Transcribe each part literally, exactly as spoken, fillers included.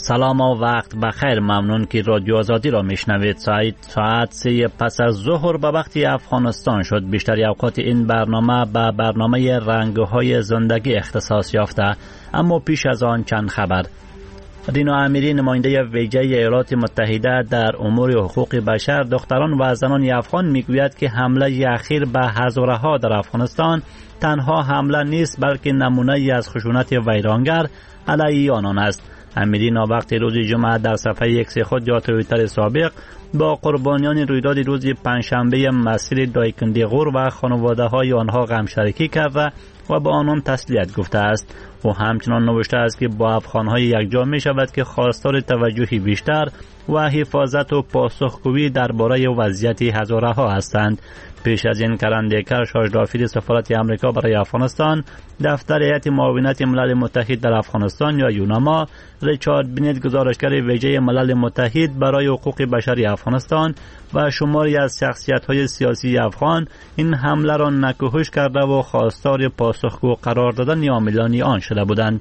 سلام و وقت بخیر. ممنون که رادیو آزادی را میشنوید. ساعت ساعت سه پس از ظهر به وقت افغانستان شد. بیشتر اوقات این برنامه به برنامه رنگ‌های زندگی اختصاص یافته، اما پیش از آن چند خبر. رینا امیری، نماینده ویژه ایالات متحده در امور حقوق بشر، دختران و زنان افغان، میگوید که حمله اخیر به هزارها در افغانستان تنها حمله نیست، بلکه نمونه ای از خشونت ویرانگر علیه آنان است. امیری ناوقت روز جمعه در صفحه ایکس خود یا توییتر سابق با قربانیان رویداد روز پنجشنبه مسیر دایکندیغور و خانواده های آنها غمشریکی کرده و به آنان تسلیت گفته است. و همچنان نوشته است که با افغان‌های یکجا می شود که خواستار توجهی بیشتر و حفاظت و پاسخگویی درباره وضعیت هزارها هستند. پیش از این کلندیکر شاژدافیر سفارت آمریکا برای افغانستان، دفتر هیئت معاونت ملل متحد در افغانستان یا یوناما، ریچارد بینت، گزارشگر ویژه ملل متحد برای حقوق بشر افغانستان و شماری از شخصیت‌های سیاسی افغان این حمله را نکوهش کرده و خواستار پاسخگو قرار دادن عاملان آن شده بودند.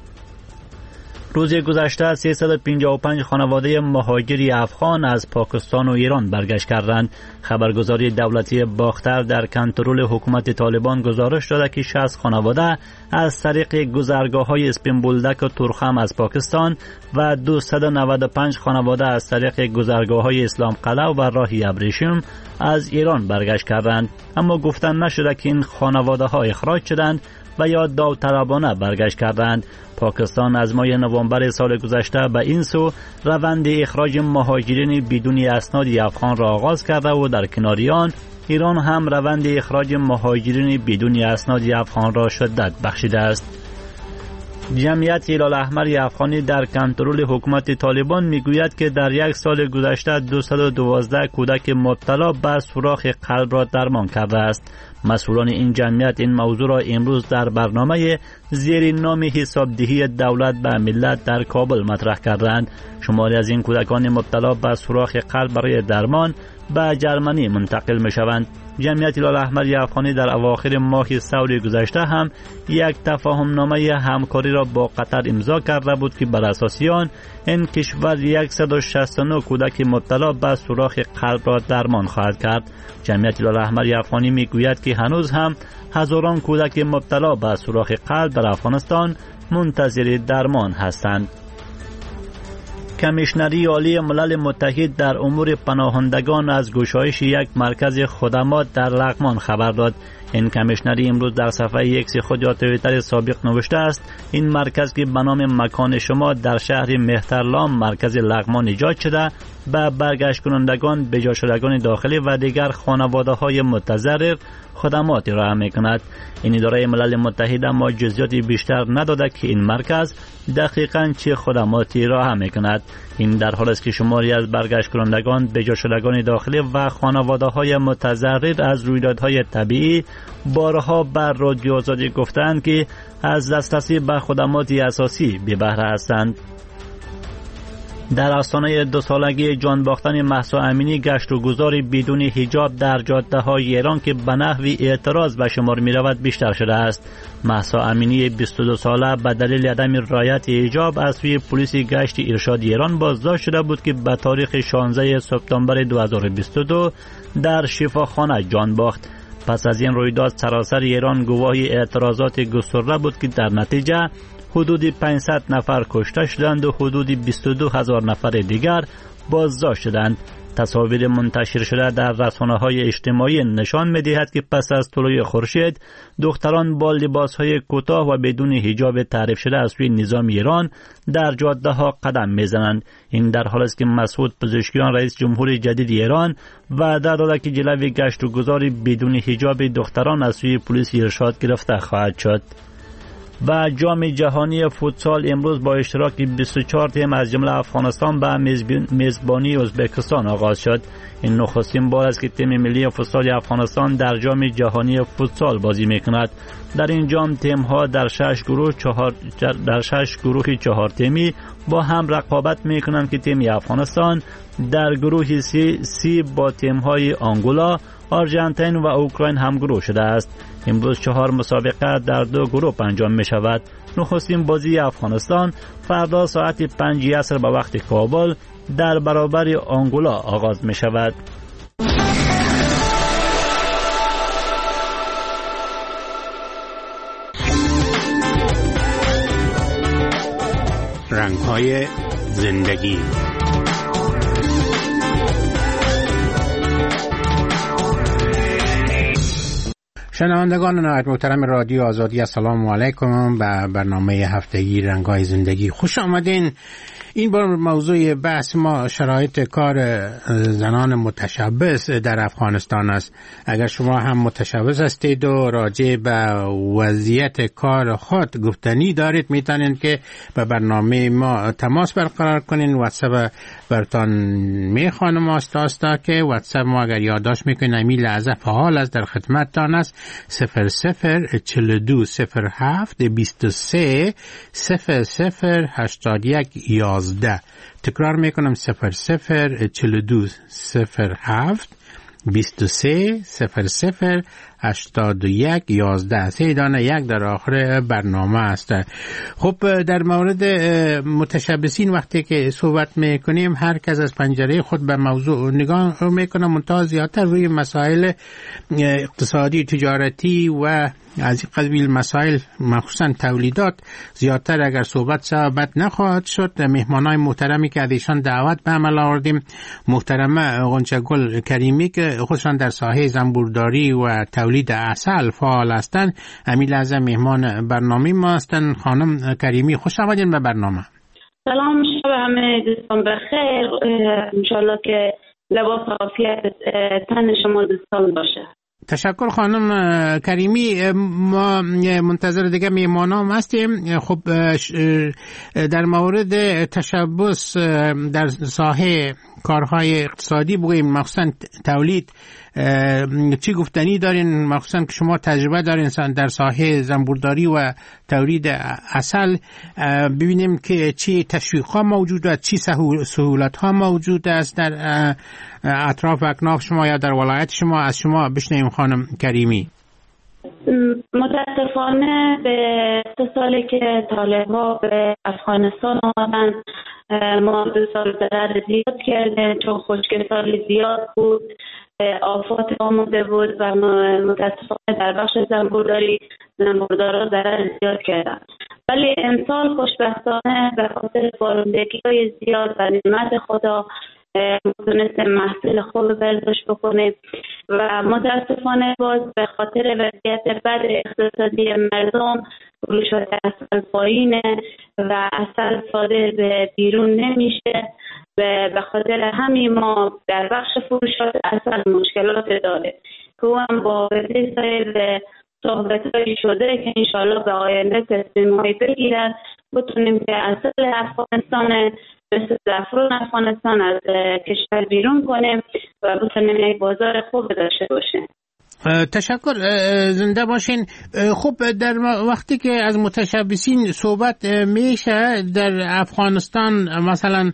روز گذشته سیصد و پنجاه و پنج خانواده مهاجر افغان از پاکستان و ایران برگشت کردند. خبرگزاری دولتی باختر در کنترل حکومت طالبان گزارش داده که شصت خانواده از طریق گذرگاه‌های اسپین بولدک و تورخم از پاکستان و دویست و نود و پنج خانواده از طریق گذرگاه‌های اسلام قلعه و راه ابریشم از ایران برگشت کردند، اما گفتن نشده که این خانواده‌ها اخراج شدند و یا داوطلبانه برگشت کردند. پاکستان از ماه نوامبر سال گذشته به این سو روند اخراج مهاجرین بدون اسناد افغان را آغاز کرده و در کنار آن ایران هم روند اخراج مهاجرین بدون اسناد افغان را شدت بخشیده است. جمعیت هلال احمر افغانی در کنترل حکومت طالبان میگوید که در یک سال گذشته دویست و دوازده کودک مبتلا به سوراخ قلب را درمان کرده است. مسئولان این جمعیت این موضوع را امروز در برنامه زیر نام حسابدهی دولت به ملت در کابل مطرح کردند. شماری از این کودکان مبتلا به سوراخ قلب برای درمان به جرمنی منتقل می شوند. جمعیت هلال احمر افغانی در اواخر ماه سال گذشته هم یک تفاهم نامه همکاری را با قطر امضا کرده بود که بر اساس آن این کشور صد و شصت و نه کودک مبتلا به سوراخ قلب را درمان خواهد کرد. جمعیت هلال احمر افغانی میگوید که هنوز هم هزاران کودک مبتلا به سوراخ قلب در افغانستان منتظر درمان هستند. کمیشنری عالی ملل متحد در امور پناهندگان از گشایش یک مرکز خدمات در لغمان خبر داد. این کمیشنری امروز در صفحه ایکس خود یا توییتر سابق نوشته است این مرکز که به نام مکان شما در شهر مهترلام مرکز لغمان ایجاد شده به برگشت کنندگان، بجا شدگان داخلی و دیگر خانواده های متضرر خدمات ارائه میکند. این اداره ملل متحد اما جزئیات بیشتر نداده که این مرکز دقیقاً چه خدماتی ارائه میکند. این در حالی است که شماری از برگشت کنندگان، بجا شدگان داخلی و خانواده های متضرر از رویدادهای طبیعی بارها بر رادیو آزادی گفتند که از دسترسی به خدمات اساسی بی بهره هستند. در آستانه دو سالگی جان باختن مهسا امینی، گشت و گذار بدون حجاب در جاده های ایران که به نحوی اعتراض به شمار می رود بیشتر شده است. مهسا امینی بیست و دو ساله به دلیل عدم رعایت حجاب از سوی پلیس گشت ارشاد ایران بازداشت شده بود که به تاریخ شانزده سپتامبر دو هزار و بیست و دو در شفاخانه جان باخت. پس از این رویداد سراسر ایران گواهی اعتراضات گسترده بود که در نتیجه حدود پانصد نفر کشته شدند و حدود بیست و دو هزار نفر دیگر بازداشت شدند. تصاویر منتشر شده در رسانه‌های اجتماعی نشان می‌دهد که پس از طلوع خورشید دختران با لباس‌های کوتاه و بدون حجاب تعریف شده از سوی نظام ایران در جاده‌ها قدم می‌زنند. این در حالی است که مسعود پزشکیان رئیس جمهور جدید ایران وعده داده که جلوی گشت و گذار بدون حجاب دختران از سوی پلیس ارشاد گرفته خواهد شد. و جام جهانی فوتسال امروز با اشتراک بیست و چهار تیم از جمله افغانستان به میزبانی ازبکستان آغاز شد. این نخستین بار است که تیم ملی فوتسال افغانستان در جام جهانی فوتسال بازی میکند. در این جام تیم ها در شش گروه چهار در شش گروه چهار تیمی با هم رقابت میکنند که تیم افغانستان در گروه سی, سی با تیم های آنگولا، آرژانتین و اوکراین هم گروه شده است. امروز چهار مسابقه در دو گروه انجام می شود. نخستین بازی افغانستان فردا ساعت پنج عصر به وقت کابل در برابر آنگولا آغاز می شود. رنگ‌های زندگی. شنوندگان نهایت محترم رادیو آزادی، السلام علیکم. به برنامه هفتگی رنگ‌های زندگی خوش آمدین. این بار موضوع بحث ما شرایط کار زنان متشبث در افغانستان است. اگر شما هم متشبث هستید و راجع به وضعیت کار خود گفتنی دارید، میتونید که به برنامه ما تماس برقرار کنین. واتساپ برتان میخوانم آستا که واتساپ ما اگر یادداشت میکنین همین لحظه فعال است، در خدمتتان است. صفر صفر چهل و دو صفر هفت بیست و سه صفر صفر هشتاد و یک یازده. تکرار میکنم صفر صفر چهل و دو صفر هفت بیست و سه صفر صفر هشتاد و یک یازده. سه دانه یک در آخر برنامه است. خب در مورد متشبثین وقتی که صحبت میکنیم هر کس از پنجره خود به موضوع نگاه میکنه، منتها زیادتر روی مسائل اقتصادی تجارتی و از این قبیل مسائل مخصوصا تولیدات زیادتر اگر صحبت صحبت نخواهد شد. مهمانای محترمی که از ایشان دعوت به عمل آوردیم، محترمه غنچه گل کریمی که خودشان در ساحه زنبورداری و تولید عسل فعال هستند، همین لحظه مهمان برنامه ما هستند. خانم کریمی خوش آمدین به برنامه. سلام، شب همه دوستان بخیر. انشالله که لباس عافیت تن شما دوستان باشه. تشکر خانم کریمی. ما منتظر دیگه میهمانام هستیم. خب در مورد تشبث در ساحه کارهای اقتصادی بگوییم، مخصوصا تولید، چی گفتنی دارین؟ مخصوصا که شما تجربه دارین در ساحه زنبورداری و تولید عسل. ببینیم که چی تشویق ها موجود است، چی سهولت ها موجود است در اطراف و اکناف شما یا در ولایت شما. از شما بشنویم خانم کریمی. متاسفانه به سه سالی که طالب‌ها به افغانستان آمدن ما دو سال ضرر زیاد کردیم، چون خشکی سال زیاد بود، آفات آمده بود و متاسفانه در بخش زنبورداری زنبوردارا ضرر زیاد کردن. ولی امسال خوشبختانه به خاطر بارندگی‌های زیاد و نعمت خدا تونستیم محصول خوب برداشت بکنیم و متاسفانه باز به خاطر وضعیت بد اقتصادی مردم فروشات عسل پایینه و عسل صادر به بیرون نمیشه و به خاطر همین ما در بخش فروشات عسل مشکلات داره که هم با وزیر صاحب صحبت‌هایی شده که انشالله به آینده تصمیم‌هایی بگیرن بتونیم که عسل افغانستان مثل زعفران افغانستان از کشور بیرون کنیم و بتونیم یک بازار خوب داشته باشیم. تشکر، زنده باشین. خب در وقتی که از متشبثین صحبت میشه در افغانستان، مثلا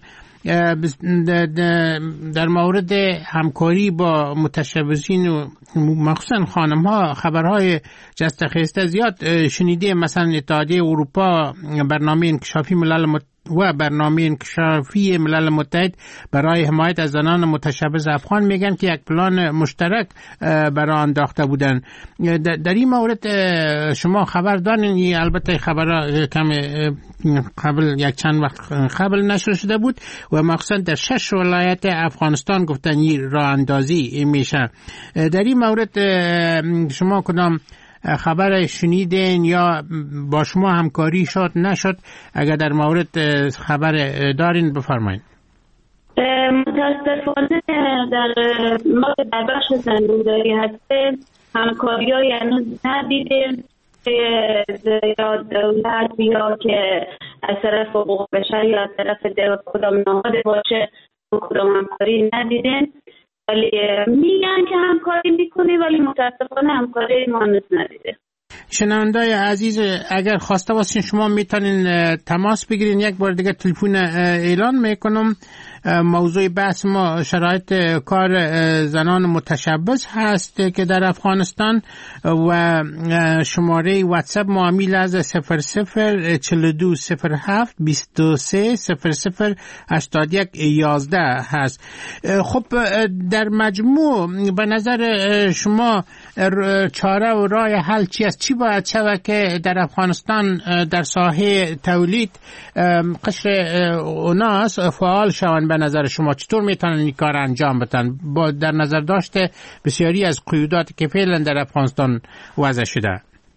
در مورد همکاری با متشبثین و مخصوصا خانم ها خبرهای جستخیسته زیاد شنیده. مثلا اتحادیه اروپا برنامه انکشافی ملل متحد و برنامه انکشافی ملل متحد برای حمایت از زنان متشبث افغان میگن که یک پلان مشترک برای انداخته بودن. در این مورد شما خبر دارین؟ البته خبر کم قبل یک چند وقت قبل نشر شده بود و مخصوصا در شش ولایت افغانستان گفتن راه اندازی میشه. در این مورد شما کدام خبر شنیدین یا با شما همکاری شد نشد؟ اگر در مورد خبر دارین بفرمایید. متاسفانه در ما در بخش زنبورداری هستیم همکاری های هنوز ندیدیم یا دولت یا که از طرف حقوق بشر یا از طرف کدام نهاد باشه کدام همکاری ندیدیم، ولی میگن که همکاری میکنی ولی متاسفانه همکاری ما هنوز ندیده. شنوندای عزیز، اگر خواسته باشین شما میتونین تماس بگیرین. یک بار دیگه تلفن اعلان میکنم موضوع بحث ما شرایط کار زنان متشبث هست که در افغانستان و شماره واتساپ معامل از صفر صفر چهل و دو صفر هفت بیست و سه صفر صفر هشتاد و یک یازده هست. خب در مجموع به نظر شما چاره و راه حل چی است؟ چی باید شود که در افغانستان در ساحه تولید قشر اوناس فعال شوند؟ به نظر شما چطور میتونن این کار انجام بدن با در نظر داشته بسیاری از قیوداتی که فعلا در افغانستان وضع شده؟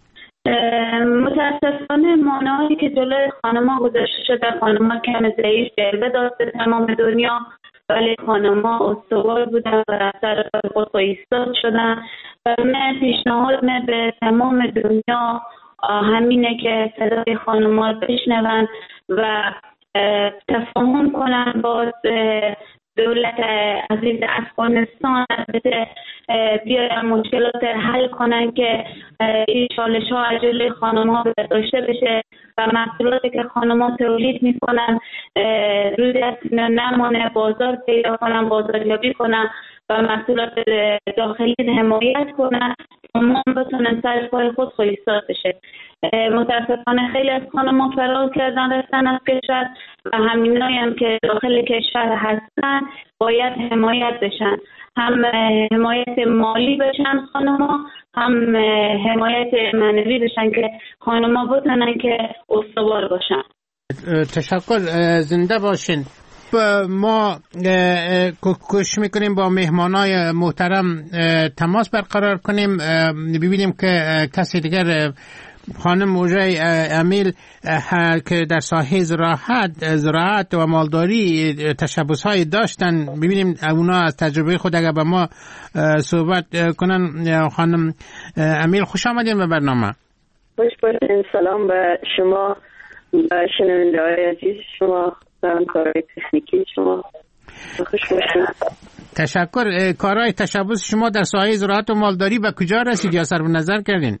متاسفانه مانعی که جلوی خانم‌ها گذاشته شده، خانم‌ها کم ضعیف جلوه داشته تمام دنیا، ولی خانم‌ها استوار بودن و از سر خود ایستاد شدن. و من پیشنهاد من به تمام دنیا همینه که صدای خانم‌ها بشنون و تفاهم کنن با دولت عزیز افغانستان، البته بیاین مشکلات حل کنن که این چالش ها از جلوی خانم ها برداشته بشه و محصولاتی که خانم ها تولید میکنن روی از نمانه، بازار پیدا کنن، بازاریابی کنن و محصولات داخلی حمایت کنن، اما بتونن سر پای خود ایستاد بشه. متاسفانه خیلی از خانم‌ها فرار کردن رفتن از کشور و همینایی هم که داخل کشور هستن باید حمایت بشن، هم حمایت مالی بشن خانم‌ها، هم حمایت معنوی بشن که خانم‌ها بتونن که استوار باشن. تشکر، زنده باشین. ما کوشش میکنیم با مهمانای محترم تماس برقرار کنیم، ببینیم که کسی دیگر خانم موژه امیل که در ساحه زراعت زراعت و مالداری تشبث های داشتن، ببینیم اونا از تجربه خود اگر با ما صحبت کنن. خانم امیل خوش آمدین به برنامه. خوش باشین. سلام به شما و شنونده‌های عزیز شما و همکارای تکنیکی شما. خوش باشین. تشکر. کارهای تشبث شما در ساحه زراعت و مالداری به کجا رسید یا صرف نظر کردین؟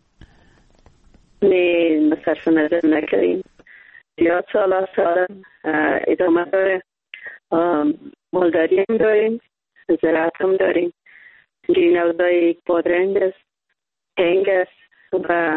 نه صرف نظر نکردیم. زیاد سال سال ادامه داره. مالداری هم داریم، زراعت هم داریم. جینوزای بادرنگ است، هنگ است و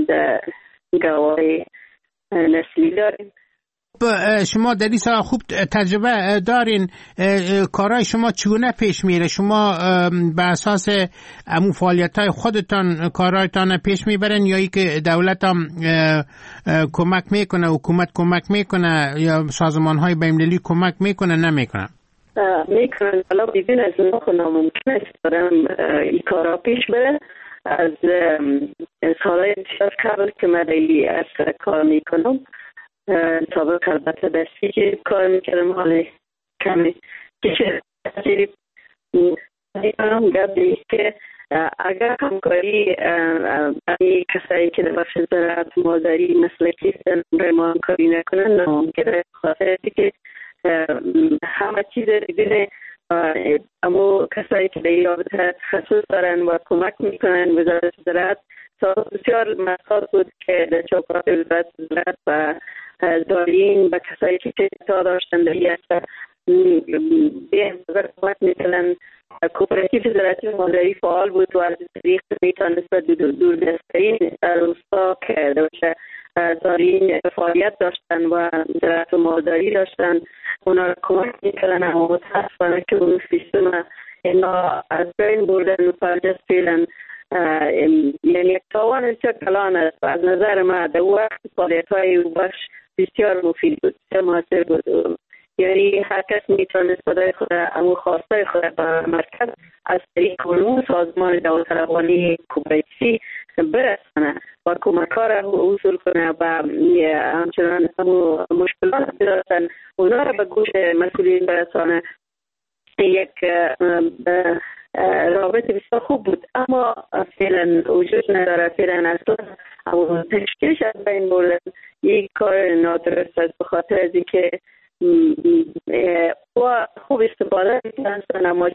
گوای نسلی داریم. شما در این سال خوب تجربه دارین، کارهای شما چگونه پیش میره؟ شما به اساس امو فعالیت های خودتان کارهایتان پیش میبرین یا ای که دولت هم کمک میکنه، حکومت کمک میکنه یا سازمان های بین‌المللی کمک میکنه نمیکنه؟ میکنن. حالا بیدین از ناخونا ممکن است دارم این کارها پیش بره. از سالهای بسیار قبل که من ای از کار میکنم، سابق البته دستی که کار میکردم، حالا کمی کشه تجریب میکنم گبی که اگر همکاری این کسایی که در بخش زراعت مالداری مسلکی هستن ما همکاری نکنن نمونکه خاطر که همه چیز دیگه اما کسایی که در این رابطه تخصص دارن و کمک میکنن وزارت زراعت بسیار مسئول بود که در چوکات وزارت زراعت و دارین و کسایی که تا داشتن در این اصلا به نظر کمک میکنن. کوپراتیو زراعتی مالداری فعال بود و از طریق میتونست دور دستترین روستا که دوشه دارین فعالیت داشتن و زراعت و مالداری داشتن، اونا را کمک میکنن. اما متاسفانه که اون سیستم اینا از بین بردن و فرجست فیلن، یعنی یک تاوان بسیار کلان است. از نظر ما در وقت فعالیت های بخش بسیار مفید بود، بسیار موثر بود. یعنی هر کس میتونه صدای خود امو خواسته خود به مرکز از طریق اون سازمان داوطلبانه کوپراتیوی برسانه و کمک‌ها را وصول کنه و همچنان امو مشکلات داشتن اونا را به گوش مسئولین برسانه. یک رابطه بسیار خوب بود، اما فعلا وجود نداره. فعلا اصلا امو تشکیلش از بین بردن یک کار نادرست است، به خاطر از اینکه و خوب استفاده میکنن اما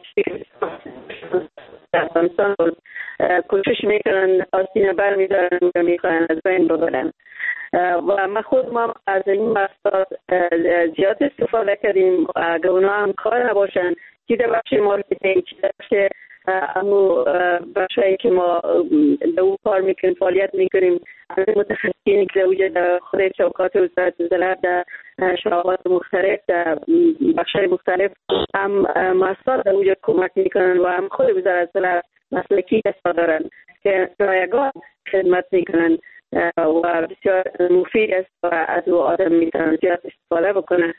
افغانستان کوشش میکنن آستین بر میدارن و میخواین از بین ببرن. و ما خود ما از این محصولات زیاد استفاده کردیم. اگر اونا هم کار نباشن چی در بخش مارکتینگ، چی در بخش امو بخشایی که ما دو کار میکنیم، فعالیت میکنیم، از متخصصینی که وجود در خود چوکات وزارت زراعت در شعبات مختلف در بخشای مختلف هم محصولات در وجود کمک میکنن و هم خود وزارت زراعت مسلکی کسا دارن که رایگان خدمت میکنن و بسیار مفید است و از او آدم میتونن زیاد استفاده بکنن.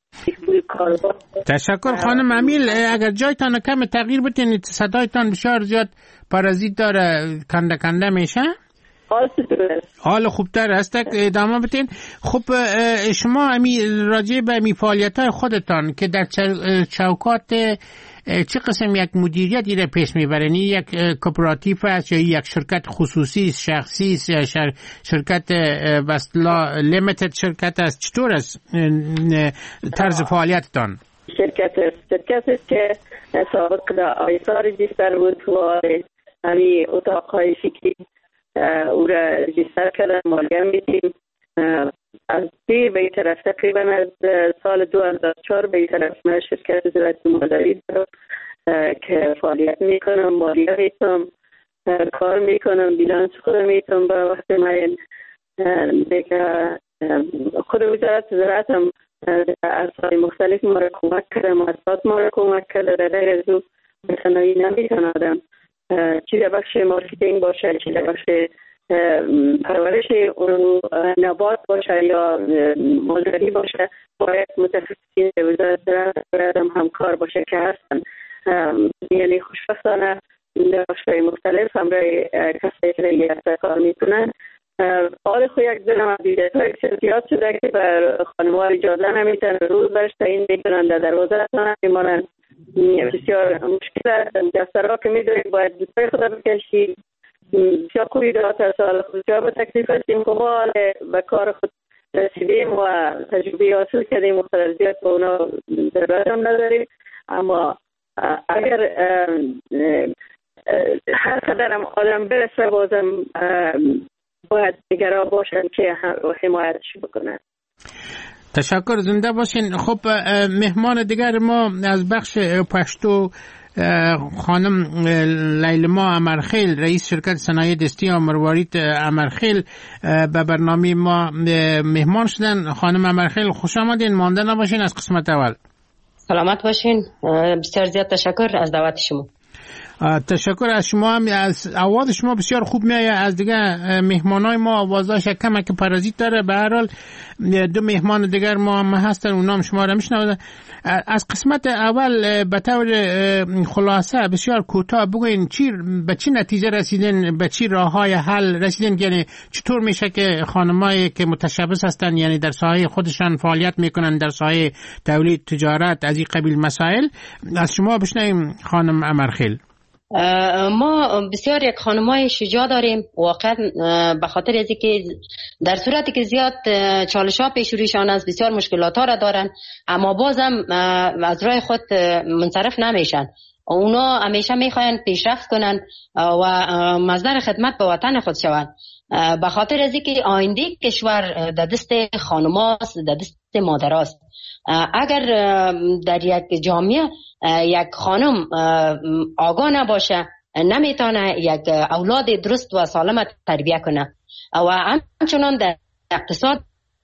تشکر خانم امیل. اگر جایتان کم تغییر بتین، صدایتان بسیار زیاد پارازیت داره، کنده کنده میشه. حال خوبتر است، ادامه بتین. خب شما امی راجع به امی فعالیت های خودتان که در چوکات چه قسم یک مدیریتی را پیش میبرین؟ یک کوپراتیو است یا یک شرکت خصوصی شخصی است یا شر... شرکت وصلا لیمیتد شرکت است؟ چطور است طرز فعالیتتان؟ شرکت است شرکت است که سابق در آیسا رجیستر بود و همی اتاقهای فکری او را رجیستر کردن، مالیه میدیم. از دیر به این طرف تقریبا از سال دو هزار و چهار به این طرف من شرکت زراعت مادری دارم که فعالیت میکنم، مالیه میتونم، کار میکنم، بیلانس خودم میتونم به وقت معین دیگه. خود وزارت زراعت هم از های مختلف ما را کمک کرده، مؤسسات ما را کمک کرده. در غیر از او متنوی نمیتونم چی در بخش مارکتینگ باشه، چی در بخش پرورش اون نبات باشه یا مالداری باشه، باید متخصصین وزارت زراعت هم همکار باشه که هستن. یعنی خوشبختانه در بخش‌های مختلف هم برای کسایی که ریاست کار میکنن. حال خود یک دنم دیدت‌های زیاد شده که بر خانم‌ها اجازه نمیتن روز برش تعیین میکنن، در دروازه تان میمانن. بسیار مشکل است. دفترها که میدونید باید دوستای خدا بکشید، بسیار خوبی دارد از سال خود جا به تکلیف هستیم که ما به کار خود رسیدیم و تجربه حاصل کردیم. مختلف زیاد با اونا ضرورت هم نداریم، اما اگر هر قدر هم آدم برسه بازم باید نگران باشن که حمایتش بکنن. تشکر، زنده باشین. خب مهمان دیگر ما از بخش پشتو خانم لیلما امرخیل، رئیس شرکت صنایع دستی مروارید امرخیل به برنامه ما مهمان شدن. خانم امرخیل خوش آمدین، مانده نباشین از قسمت اول. سلامت باشین، بسیار زیاد تشکر از دعوت شما. تشکر از شما. هم از آواز شما بسیار خوب میاد. از دیگه مهمانای ما آوازاش کمک که پارازیت داره. به هر حال دو مهمان دیگر ما هم هستن، اونا هم شما را میشنوند. از قسمت اول به طور خلاصه بسیار کوتاه بگوین چی به چی نتیجه رسیدین، به چی راههای حل رسیدین؟ یعنی چطور میشه که خانمایی که متشبث هستن، یعنی در ساحه خودشان فعالیت میکنن، در ساحه تولید، تجارت، از این قبیل مسائل، از شما بشنویم خانم امرخیل. ما بسیار یک خانمای شجاع داریم واقعا، به خاطر از اینکه در صورتی که زیاد چالش ها پیش رویشان است، بسیار مشکلات ها را دارن، اما بازم از راه خود منصرف نمیشن. اونا همیشه میخواین پیشرفت کنن و مصدر خدمت به وطن خود شوند. به خاطر از اینکه آینده کشور در دست خانماست، در دست مادراست. اگر در یک جامعه یک خانم آگاه نباشه، نمیتونه یک اولاد درست و سالم تربیت کنه. و همچنان در اقتصاد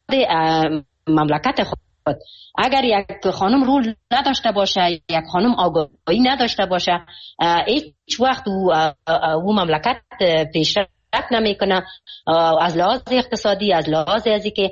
مملکت خود اگر یک خانم رول نداشته باشه، یک خانم آگاهی نداشته باشه، هیچ وقت او مملکت پیشرفت نمیکنه. از لحاظ اقتصادی، از لحاظ ازی که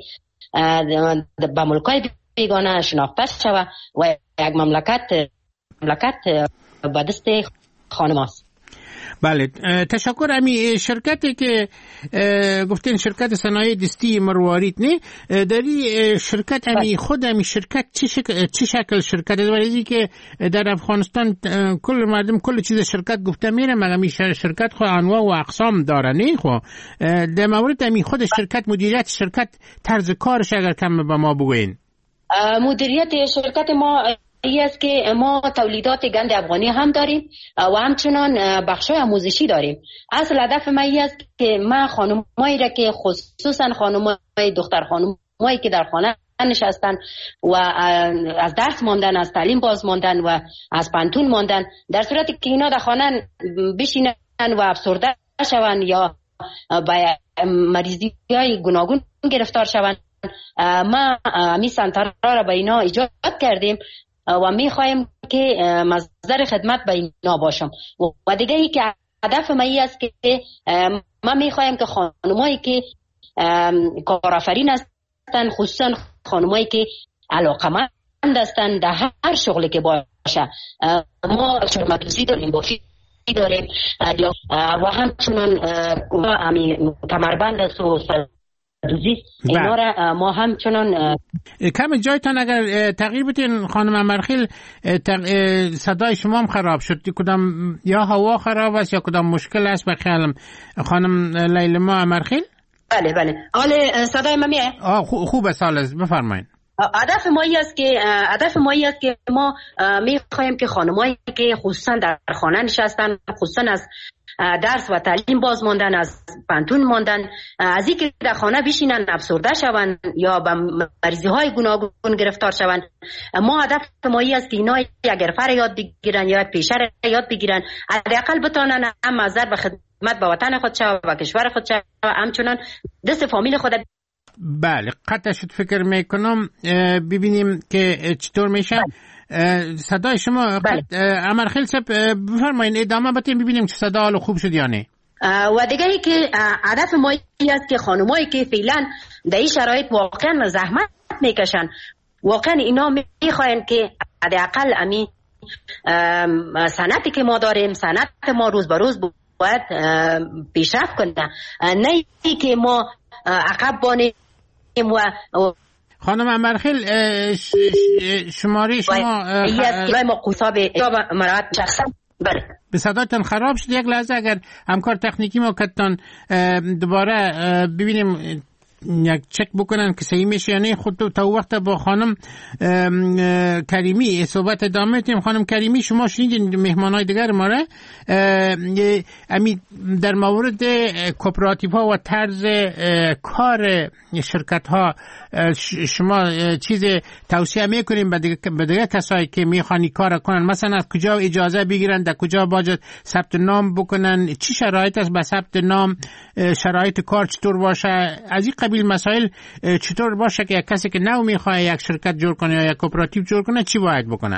به ملکای بیگانه شناخته شود و یک مملکت مملکت به دست خانم است. بله، تشکر. امی شرکتی که گفتین شرکت صنایع دستی مروارید نه، داری شرکت امی خود امی شرکت چی شکل چی شکل شرکت داری که در افغانستان کل مردم کل چیز شرکت گفته میره، مگر می شرکت خو انواع و اقسام داره نه؟ خو در مورد امی خود شرکت، مدیریت شرکت، طرز کارش اگر کم به ما بگوین. مدیریت شرکت ما ای است که ما تولیدات گند افغانی هم داریم و همچنان بخشای آموزشی داریم. اصل هدف ما ای است که ما خانمایی را که خصوصا خانمای دختر خانمایی که در خانه نشستن و از درس ماندن، از تعلیم باز ماندن و از پانتون ماندن، در صورتی که اینا در خانه بشینن و افسرده شوند یا با مریضی های گوناگون گرفتار شوند، ما می سنترها را به اینا ایجاد کردیم و می خواهیم که مصدر خدمت به اینا باشم. و دیگه ای که هدف ما ای است که ما می خواهیم که خانمایی که کارآفرین هستند، خصوصا خانمایی که علاقمند هستند در هر شغلی که باشه، ما شرمتوزی داریم، بافی داریم و همچنان کمربند است و دوزی اینا را ما همچنان. کم جایتان اگر تغییر بدین خانم امرخیل، صدای شما هم خراب شد، کدام یا هوا خراب است یا کدام مشکل است به خیالم. خانم لیلما امرخیل؟ بله بله حال صدای ما میاد؟ آه خوب است، حال بفرمایید. هدف ما ای است که هدف ما ای است که ما می‌خوایم که خانمایی که خصوصا در خانه نشستن، خصوصا از درس و تعلیم باز ماندن، از پانتون ماندن، از اینکه در خانه بشینن افسرده شوند یا به مریضی های گوناگون گرفتار شوند، ما هدف ما ای است که اینا اگر فر یاد بگیرن یا پیشه یاد بگیرن، حداقل بتونن هم حاضر به خدمت به وطن خود شوند و کشور خود شوند، همچنان دست فامیل خود. بله قطع شد. فکر میکنم ببینیم که چطور میشه. صدای شما امرخیل صاحب بفرمایید، ادامه بدین ببینیم چه صدا حالا خوب شد یا نه. و دیگه ای که هدف ما ای است که خانمایی که فعلا در این شرایط واقعا زحمت میکشن، واقعا اینا میخواین که حداقل امی صنعتی که ما داریم، صنعت ما روز به روز باید پیشرفت کنه، نه ای که ما عقب بانیم. و خانم امرخیل شماره شما ما قصاب مرات شخصا بله به صداتون خراب شد. یک لحظه اگر همکار تکنیکی ما کتان دوباره ببینیم یک چک بکنن که صحیح میشه یا نه. خود تا وقت با خانم کریمی صحبت ادامه میدیم. خانم کریمی شما شنیدین مهمانای دیگر ما را امی در مورد کوپراتیو ها و طرز کار شرکت ها شما چیز توصیه میکنیم به دیگه, دیگه کسایی که میخوانی کار کنن، مثلا از کجا اجازه بگیرن، در کجا باید ثبت نام بکنن، چی شرایط است به ثبت نام، شرایط کار چطور باشه، از این قبیل مسائل چطور باشه که یک کسی که نو میخواد یک شرکت جور کنه یا یک کوپراتیو جور کنه چی باید بکنه؟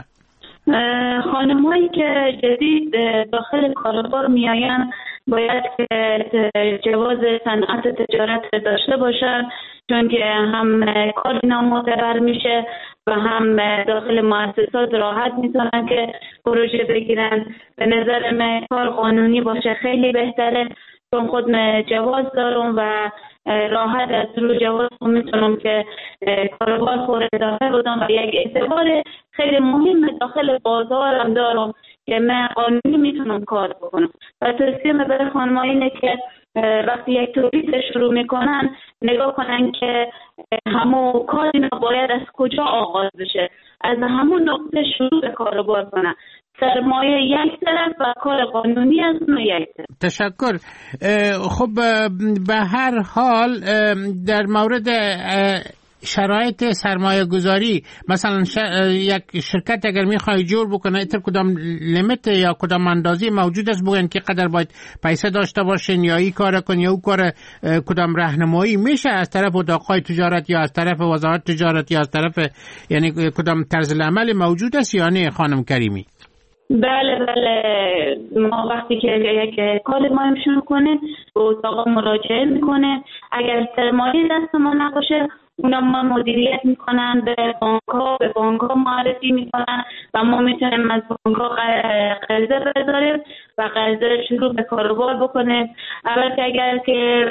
خانم‌هایی که جدید داخل کاروبار میآیند باید که جواز صنعت تجارت داشته باشند، چون که هم کار اینا معتبر میشه و هم داخل مؤسسات راحت میتونن که پروژه بگیرن. به نظر من کار قانونی باشه خیلی بهتره، چون خود جواز دارم و راحت از رو جواز میتونم که کاروبار خود ادامه بدم و یک اعتبار خیلی مهم داخل بازارم دارم که من قانونی میتونم کار بکنم. و توصیه من برای خانم‌ها اینه که وقتی یک تولید شروع میکنن نگاه کنن که همون کار اینا باید از کجا آغاز بشه، از همون نقطه شروع به کاروبار کنن. سرمایه یک طرف و کار قانونی از اون یک طرف. تشکر. خب به هر حال در مورد شرایط سرمایه گذاری، مثلا یک شرکت اگر میخوای جور بکنه ایتر کدام لیمیت یا کدام اندازی موجود است بگن که قدر باید پیسه داشته باشین یا این کار کن یا اون کار، کدام راهنمایی میشه از طرف اتاقهای تجارت یا از طرف وزارت تجارت یا از طرف، یعنی کدام طرز عمل موجود است یا نه خانم کریمی؟ بله بله ما وقتی که یک کار ما شروع کنیم به اتاق مراجعه میکنه، اگر سرمایه دست ما نباشه اونا ما مدیریت میکنن، به بانک‌ها به بانک‌ها معرفی میکنن و ما میتونیم از بانک‌ها قرضه بذاریم و قرضه شروع به کاروبار بکنیم. البته اگر که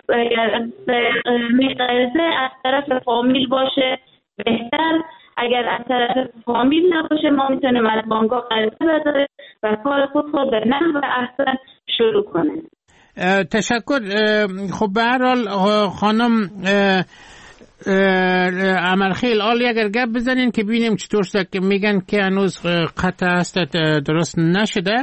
قرضه از طرف فامیل باشه بهتر، اگر از طرف فامیل نباشه ما میتونیم از بانک‌ها قرضه بذاریم و کار خود خود به نحو احسن شروع کنیم. تشکر. خب به هر حال خانم عمل خیل عالی. اگر گپ بزنین که ببینیم چطور شد که میگن که هنوز قطع است درست نشده.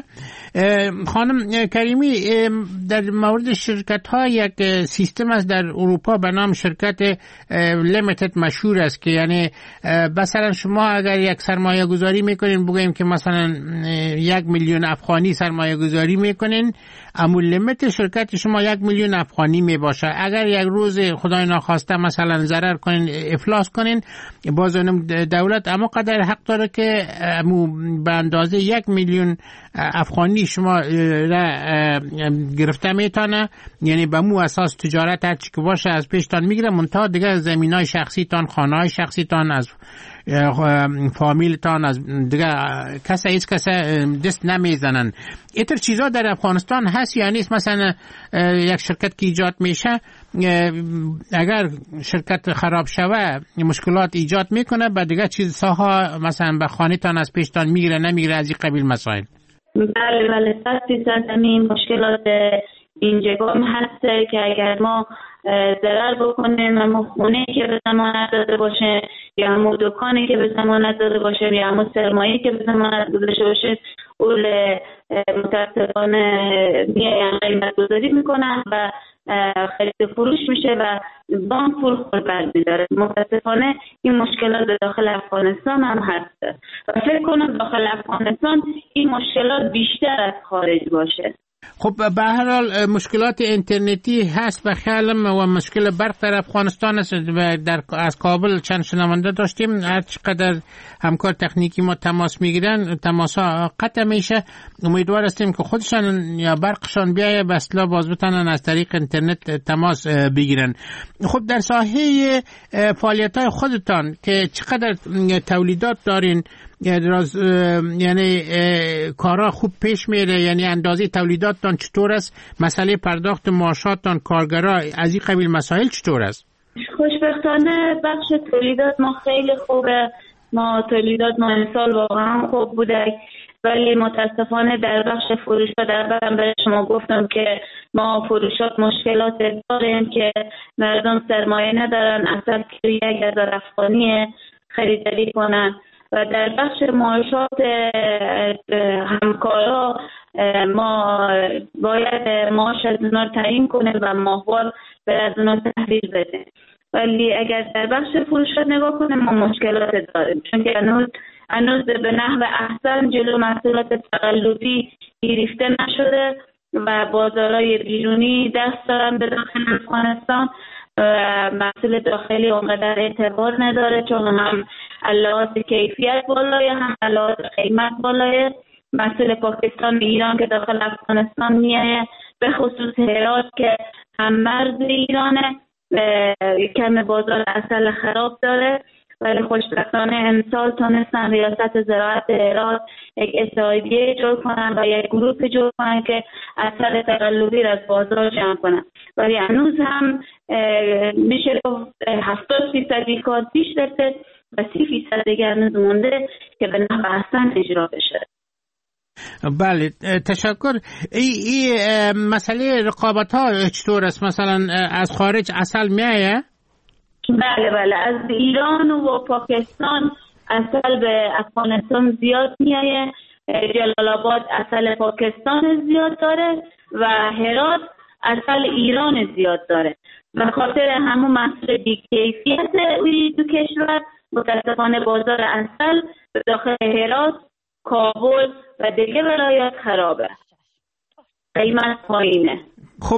خانم کریمی، در مورد شرکت ها یک سیستم است در اروپا به نام شرکت لیمیتد مشهور است که یعنی مثلا شما اگر یک سرمایه گذاری میکنین، بگوییم که مثلا یک میلیون افغانی سرمایه گذاری میکنین، اما لیمیت شرکت شما یک میلیون افغانی می باشه. اگر یک روز خدای ناخواسته مثلا ضرر کنین، افلاس کنین، باز دولت اما قدر حق داره که به اندازه یک میلیون افغانی شما را گرفته میتونه، یعنی به مو اساس تجارت هر چی که باشه از پیشتان میگیره، منتها دیگه زمینای شخصی تان، خانه های شخصی تان، از فامیل تان، از دیگه کسی هیچ کسی دست نمیزنن. اینطور چیزا در افغانستان هست یا نیست؟ مثلا یک شرکت که ایجاد میشه، اگر شرکت خراب شوه مشکلات ایجاد میکنه، بعد دیگه چیز ساها مثلا به خانه تان از پیشتان میگیره نمیگیره، از این قبیل مسائل. بله بله صد فیصد همین مشکلات اینجا هم هست که اگر ما ضرر بکنیم، همون خونه که به ضمانت داده باشه یا همون دکانی که به ضمانت داده باشه یا همون سرمایه که به ضمانت داده باشه، اول متاسفانه میایم قیمت گذاری میکنن و خرید فروش میشه و بانک پول خود برمیداره. متاسفانه این مشکلات داخل افغانستان هم هست و فکر کنم داخل افغانستان این مشکلات بیشتر از خارج باشه. خب به هر حال مشکلات اینترنتی هست به خیالم و مشکل برق در افغانستان است. در از کابل چند شنونده داشتیم، هر چقدر همکار تکنیکی ما تماس میگیرن تماس ها قطع میشه. امیدوار هستیم که خودشان یا برقشان بیایه به اصطلاح باز بتونن از طریق اینترنت تماس بگیرن. خب در ساحه فعالیت های خودتان که چقدر تولیدات دارین، یعنی کارا خوب پیش میره، یعنی اندازه تولیداتتان چطور است؟ مسئله پرداخت معاشاتتان کارگرا از این قبیل مسائل چطور است؟ خوشبختانه بخش تولیدات ما خیلی خوبه، ما تولیدات ما امسال واقعا خوب بوده، ولی متاسفانه در بخش فروشات در برم به شما گفتم که ما فروشات مشکلات داریم که مردم سرمایه ندارن، اصلا که یک هزار افغانی خریداری کنن. و در بخش معاشات همکارا ما باید معاش از اونا تعیین کنیم و ماهوار به از اونا تحویل بدیم، ولی اگر در بخش فروشات نگاه کنیم ما مشکلات داریم، چون که هنوز هنوز به نحو احسن جلو محصولات تقلبی گرفته نشده و بازارهای بیرونی دست دارن به داخل افغانستان. محصول داخلی اونقدر اعتبار نداره، چون هم لحاظ کیفیت بالایه هم لحاظ قیمت بالایه. محصول پاکستان و ایران که داخل افغانستان میایه، به خصوص هرات که هم مرز ایرانه، کم بازار عسل خراب داره، ولی خوشبختانه امسال تونستن ریاست زراعت هرات یک اتحادیه جور کنن و یک گروه جور کنن که عسل تقلبی را از بازار جمع کنن، ولی هنوز هم میشه هفتاد فیصد کار پیش رفته و سی فیصد دیگه هنوز مونده که به نحو احسن اجرا بشه. بله تشکر. ای, ای مسئله رقابت ها چطور است؟ مثلا از خارج عسل میایه؟ بله بله از ایران و پاکستان عسل به افغانستان زیاد میایه. جلال آباد عسل پاکستان زیاد داره و هرات عسل ایران زیاد داره و خاطر همون محصول بی‌کیفیت دو کشور متاسفانه بازار عسل داخل هرات، کابل و دیگه ولایات خرابه، قیمت پایینه. خب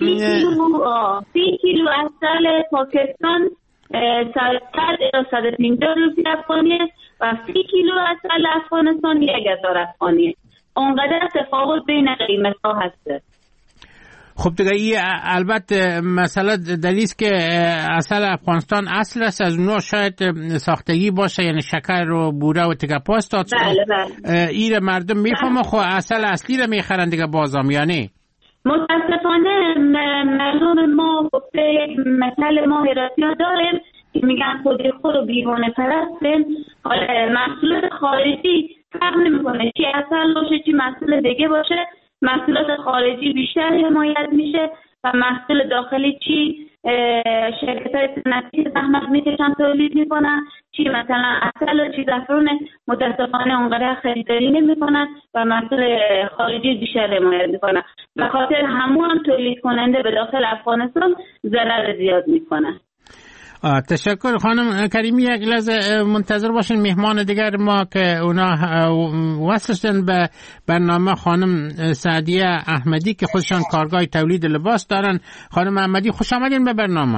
سی کیلو عسل پاکستان صد تا صد و پنجاه روپیه افغانیه و سی کیلو عسل افغانستان یک هزار افغانیه. اونقدر تفاوت بین قیمت ها هسته. خب دیگه این البته مسئله دلیل که عسل افغانستان اصل است، از اونها شاید ساختگی باشه، یعنی شکر و بوره و تیکه پاست. بله بله. این مردم میفهمه خب اصل اصلی رو میخرن دیگه بازام، یعنی متاسفانه مردم ما گفته مثل ما هراتی ها داریم که میگن خودی خود و بیرون پرستیم، محصولات خارجی فرق نمیکنه چی اصل باشه چی محصول دیگه باشه، محصولات خارجی بیشتر حمایت میشه و محصول داخلی چی شرکت های صنعتی زحمت میکشن تولید میکنن، چی مثلا اصل چی زعفران متاسفانه اونقدر خریداری نمیکنن و محصول خارجی بیشتر حمایت میکنن، به خاطر همون هم تولید کننده به داخل افغانستان ضرر زیاد میکنن. تشکر خانم کریمی. یک لحظه منتظر باشین، مهمان دیگر ما که اونا وصل شدن به برنامه خانم سعدیه احمدی که خودشان کارگاه تولید لباس دارن. خانم احمدی خوش آمدین به برنامه.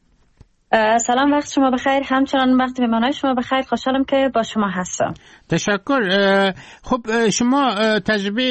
سلام، وقت شما بخیر. همچنان وقت مهمانای شما بخیر. خوشحالم که با شما هستم. تشکر. خب شما تجربه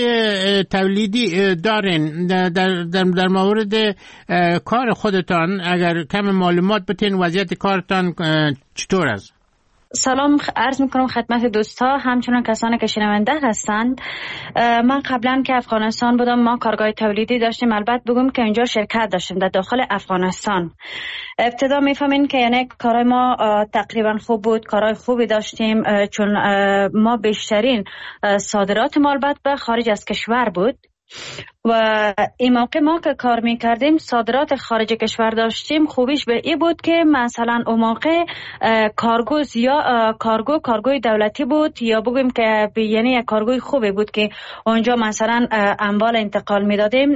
تولیدی دارین در, در, در مورد کار خودتان، اگر کم معلومات بتین وضعیت کارتان چطور است؟ سلام عرض میکنم خدمت دوستا، همچنان کسانی که شنونده هستند. من قبلا که افغانستان بودم ما کارگاه تولیدی داشتیم. البته بگم که اینجا شرکت داشتیم در داخل افغانستان. ابتدا میفهمین که یعنی کارهای ما تقریبا خوب بود، کارهای خوبی داشتیم، چون ما بیشترین صادرات ما البته به خارج از کشور بود و این موقع ما که کار میکردیم صادرات خارج کشور داشتیم. خوبیش به این بود که مثلا اون موقع کارگو یا کارگو کارگوی دولتی بود، یا بگیم که یعنی یک کارگوی خوبی بود که اونجا مثلا اموال انتقال میدادیم.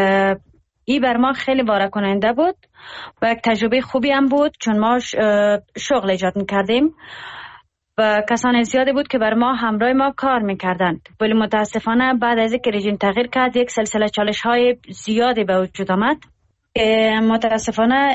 این بر ما خیلی باره کننده بود و یک تجربه خوبی هم بود، چون ما شغل ایجاد میکردیم و کسان زیادی بود که بر ما همراه ما کار میکردند. ولی متاسفانه بعد از اینکه رژیم تغییر کرد یک سلسله چالش های زیادی به وجود آمد. متاسفانه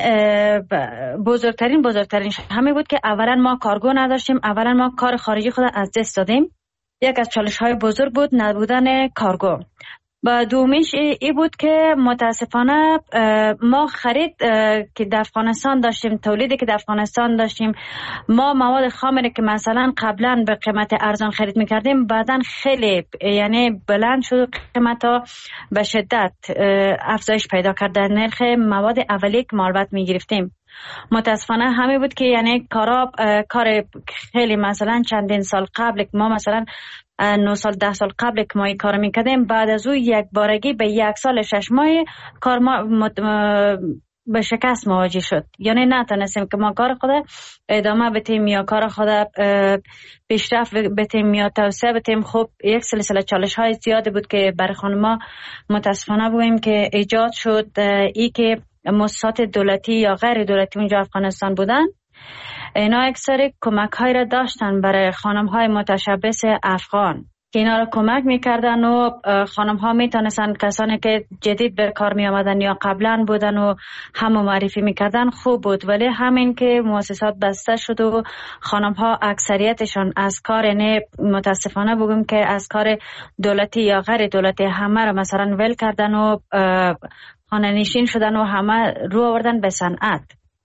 بزرگترین بزرگترین همه بود که اولا ما کارگو نداشتیم، اولا ما کار خارجی خود از دست دادیم. یک از چالش های بزرگ بود نبودن کارگو. و دومیش ای بود که متاسفانه ما خرید که در افغانستان داشتیم، تولیدی که در افغانستان داشتیم، ما مواد خامری که مثلا قبلا به قیمت ارزان خرید میکردیم بعدن خیلی یعنی بلند شد، قیمت ها به شدت افزایش پیدا کرد در نرخ مواد اولیه که ما البته میگرفتیم. متاسفانه همه بود که یعنی کارا کار خیلی مثلا چندین سال قبل که ما مثلا نه سال ده سال قبل که ما این کار میکردیم، بعد از او یک بارگی به یک سال شش ماه کار ما مت... به شکست مواجه شد. یعنی نتونستیم که ما کار خود ادامه بتیم یا کار خود پیشرفت بتیم یا توسعه بتیم. خب یک سلسله چالش های زیادی بود که برای خانما متاسفانه بودیم که ایجاد شد. ای که مؤسسات دولتی یا غیر دولتی اونجا افغانستان بودن، اینا اکثر کمک های را داشتن برای خانم های متشبث افغان که اینا را کمک میکردن و خانم ها میتونستن کسانی که جدید به کار می آمدن یا قبلا بودن و همو معرفی میکردن خوب بود. ولی همین که مؤسسات بسته شد و خانم ها اکثریتشان از کار نه متاسفانه بگم که از کار دولتی یا غیر دولتی همه را مثلا ول کردن و خانه نشین شدن و همه رو آوردن به صنعت،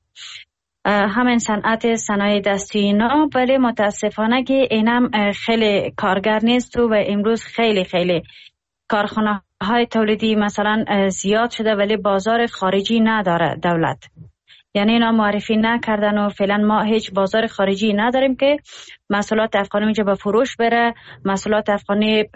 همین صنعت صنایع دستی اینا. ولی متاسفانه که اینم خیلی کارگر نیست و امروز خیلی خیلی کارخانه های تولیدی مثلا زیاد شده ولی بازار خارجی نداره دولت. یعنی اینا معرفی نکردن و فعلا ما هیچ بازار خارجی نداریم که محصولات افغانی اونجا به فروش بره، محصولات افغانی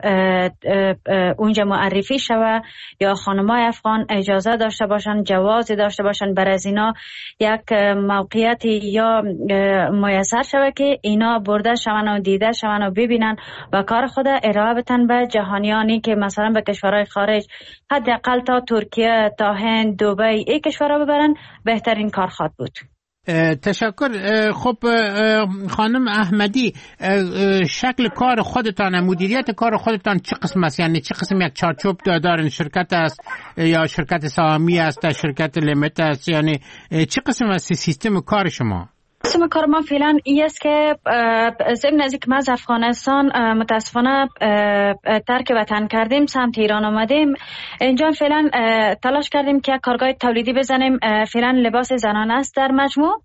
اونجا معرفی شوه یا خانمای افغان اجازه داشته باشن، جواز داشته باشن برای از اینا یک موقعیتی یا میسر شوه که اینا برده شون و دیده شون و ببینن و کار خود ارائه بتن به جهانیانی که مثلا به کشورهای خارج، حداقل تا ترکیه، تا هند، دبی، این کشورها ببرن بهترین کار خواهد بود. تشکر. خب خانم احمدی، شکل کار خودتان، مدیریت کار خودتان چه قسم است؟ یعنی چه قسم یک چارچوب دارین؟ شرکت است یا شرکت سهامی است، شرکت لیمیت است؟ یعنی چه قسم است سیستم کار شما؟ سیستم کار ما فعلا این است که ضمن از اینکه ما از افغانستان متاسفانه ترک وطن کردیم، سمت ایران آمدیم. اینجا فعلا تلاش کردیم که کارگاه تولیدی بزنیم. فعلا لباس زنانه است در مجموع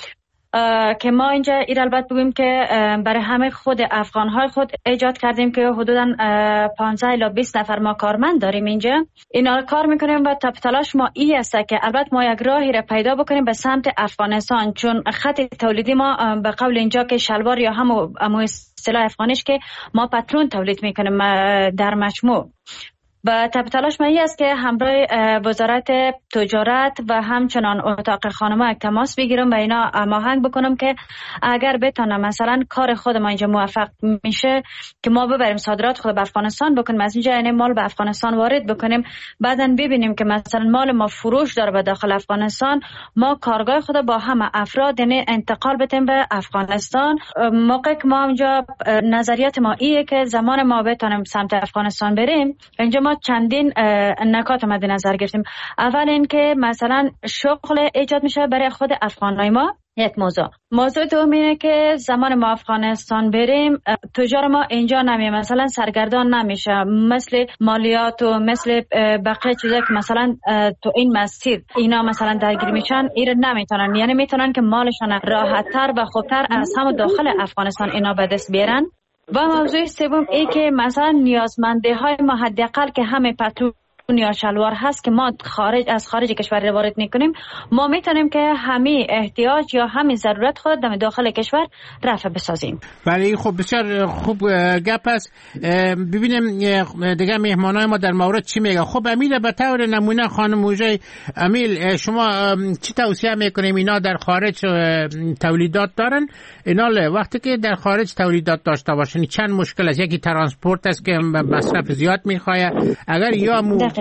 که ما اینجا ایر البته بگیم که برای همه خود افغان‌های خود ایجاد کردیم که حدوداً پانزده الی بیست نفر ما کارمند داریم اینجا. اینا رو کار میکنیم و تلاش ما این است که البته ما یک راهی را پیدا بکنیم به سمت افغانستان، چون خط تولیدی ما به قول اینجا که شلوار یا همو اصطلاح افغانیش که ما پترون تولید میکنیم در مجموع و تب تلاش ما است که همراه وزارت تجارت و همچنان اتاق خانما تماس بگیرم و اینا هماهنگ بکنم که اگر بتونم مثلا کار خود ما اینجا موفق میشه که ما ببریم صادرات خود به افغانستان بکنیم، از اینجا یعنی مال به افغانستان وارد بکنیم، بعداً ببینیم که مثلا مال ما فروش داره به داخل افغانستان، ما کارگاه خود با همه افراد یعنی انتقال بدیم به افغانستان. موقع که ما اینجا نظریات ما ایه که زمان ما بتونیم سمت افغانستان بریم، اینجا ما چندین نکات مد نظر گرفتیم. اول این که مثلا شغل ایجاد میشه برای خود افغانای ما، یک موضوع. موضوع دوم اینه که زمان ما افغانستان بریم تجار ما اینجا نمیه، مثلا سرگردان نمیشه مثل مالیات و مثل بقیه چیزا که مثلا تو این مسیر اینا مثلا درگیر میشن، ایره نمیتونن، یعنی میتونن که مالشون راحت تر و خوبتر از هم داخل افغانستان اینا به دست بیارن. و موضوع سوم این که مثلا نیازمنده های ما حداقل که همه پترول یا شلوار هست که ما خارج از خارج کشور وارد میکنیم، ما میتونیم که همه احتیاج یا همه ضرورت خود در داخل کشور رفع بسازیم. ولی خب بسیار خوب گپ است. ببینیم دیگه مهمانای ما در مورد چی میگه. خب امیل، به طور نمونه خانم موجی امیل، شما چی توصیه میکنیم؟ اینا در خارج تولیدات دارن، اینا وقتی که در خارج تولیدات داشته باشن چند مشکل است. یکی ترانسپورت است که مصرف زیاد میخواد. اگر یا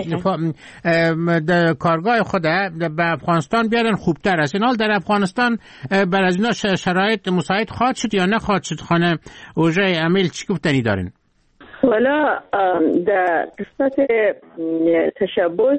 در کارگاه خود به افغانستان بیارن خوبتر است. اینال در افغانستان بر از اینا شرایط مساعد خواهد شد یا نه خواهد شد؟ خانه اوژه امیل چی گفتنی دارین؟ والا در قسمت تشبس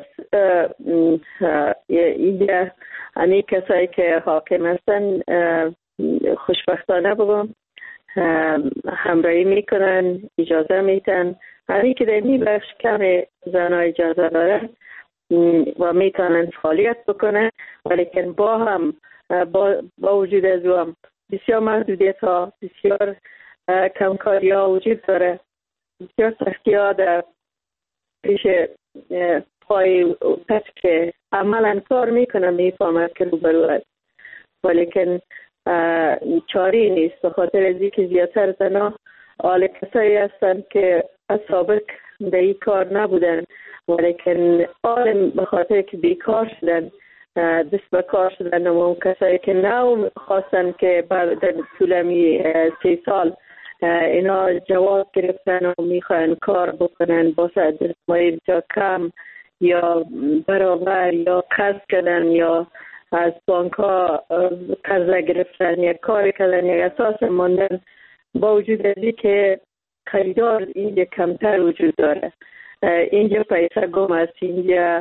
اینجا همی کسایی که حاکم هستن خوشبختانه بگم همراهی میکنن، اجازه میتن. همی که در این بخش کم زنها اجازه دارن و میتونن فعالیت بکنن، ولیکن با هم با, با وجود از او هم بسیار محدودیت ها، بسیار کمکاری ها وجود داره، بسیار سختی ها در پیش پای کسی که عملا کار میکنن میفهمد که روبرو است، ولیکن چاری نیست. به خاطر از اینکه زیادتر زنها آل کسایی هستن که از سابق در این کار نبودن، ولیکن آل به خاطر که بیکار شدن دست به کار شدن و اون کسایی که نو خواستن که در طول همی سی سال اینا جواب گرفتن و میخوان کار بکنن با دستمایی بسیار کم یا برابر یا قرض کردن یا از بانک ها قرضه گرفتن یا کار کردن یا اساس ماندن، با وجود ازی که خریدار اینجا کمتر وجود داره. اینجا پیسه گم است، اینجا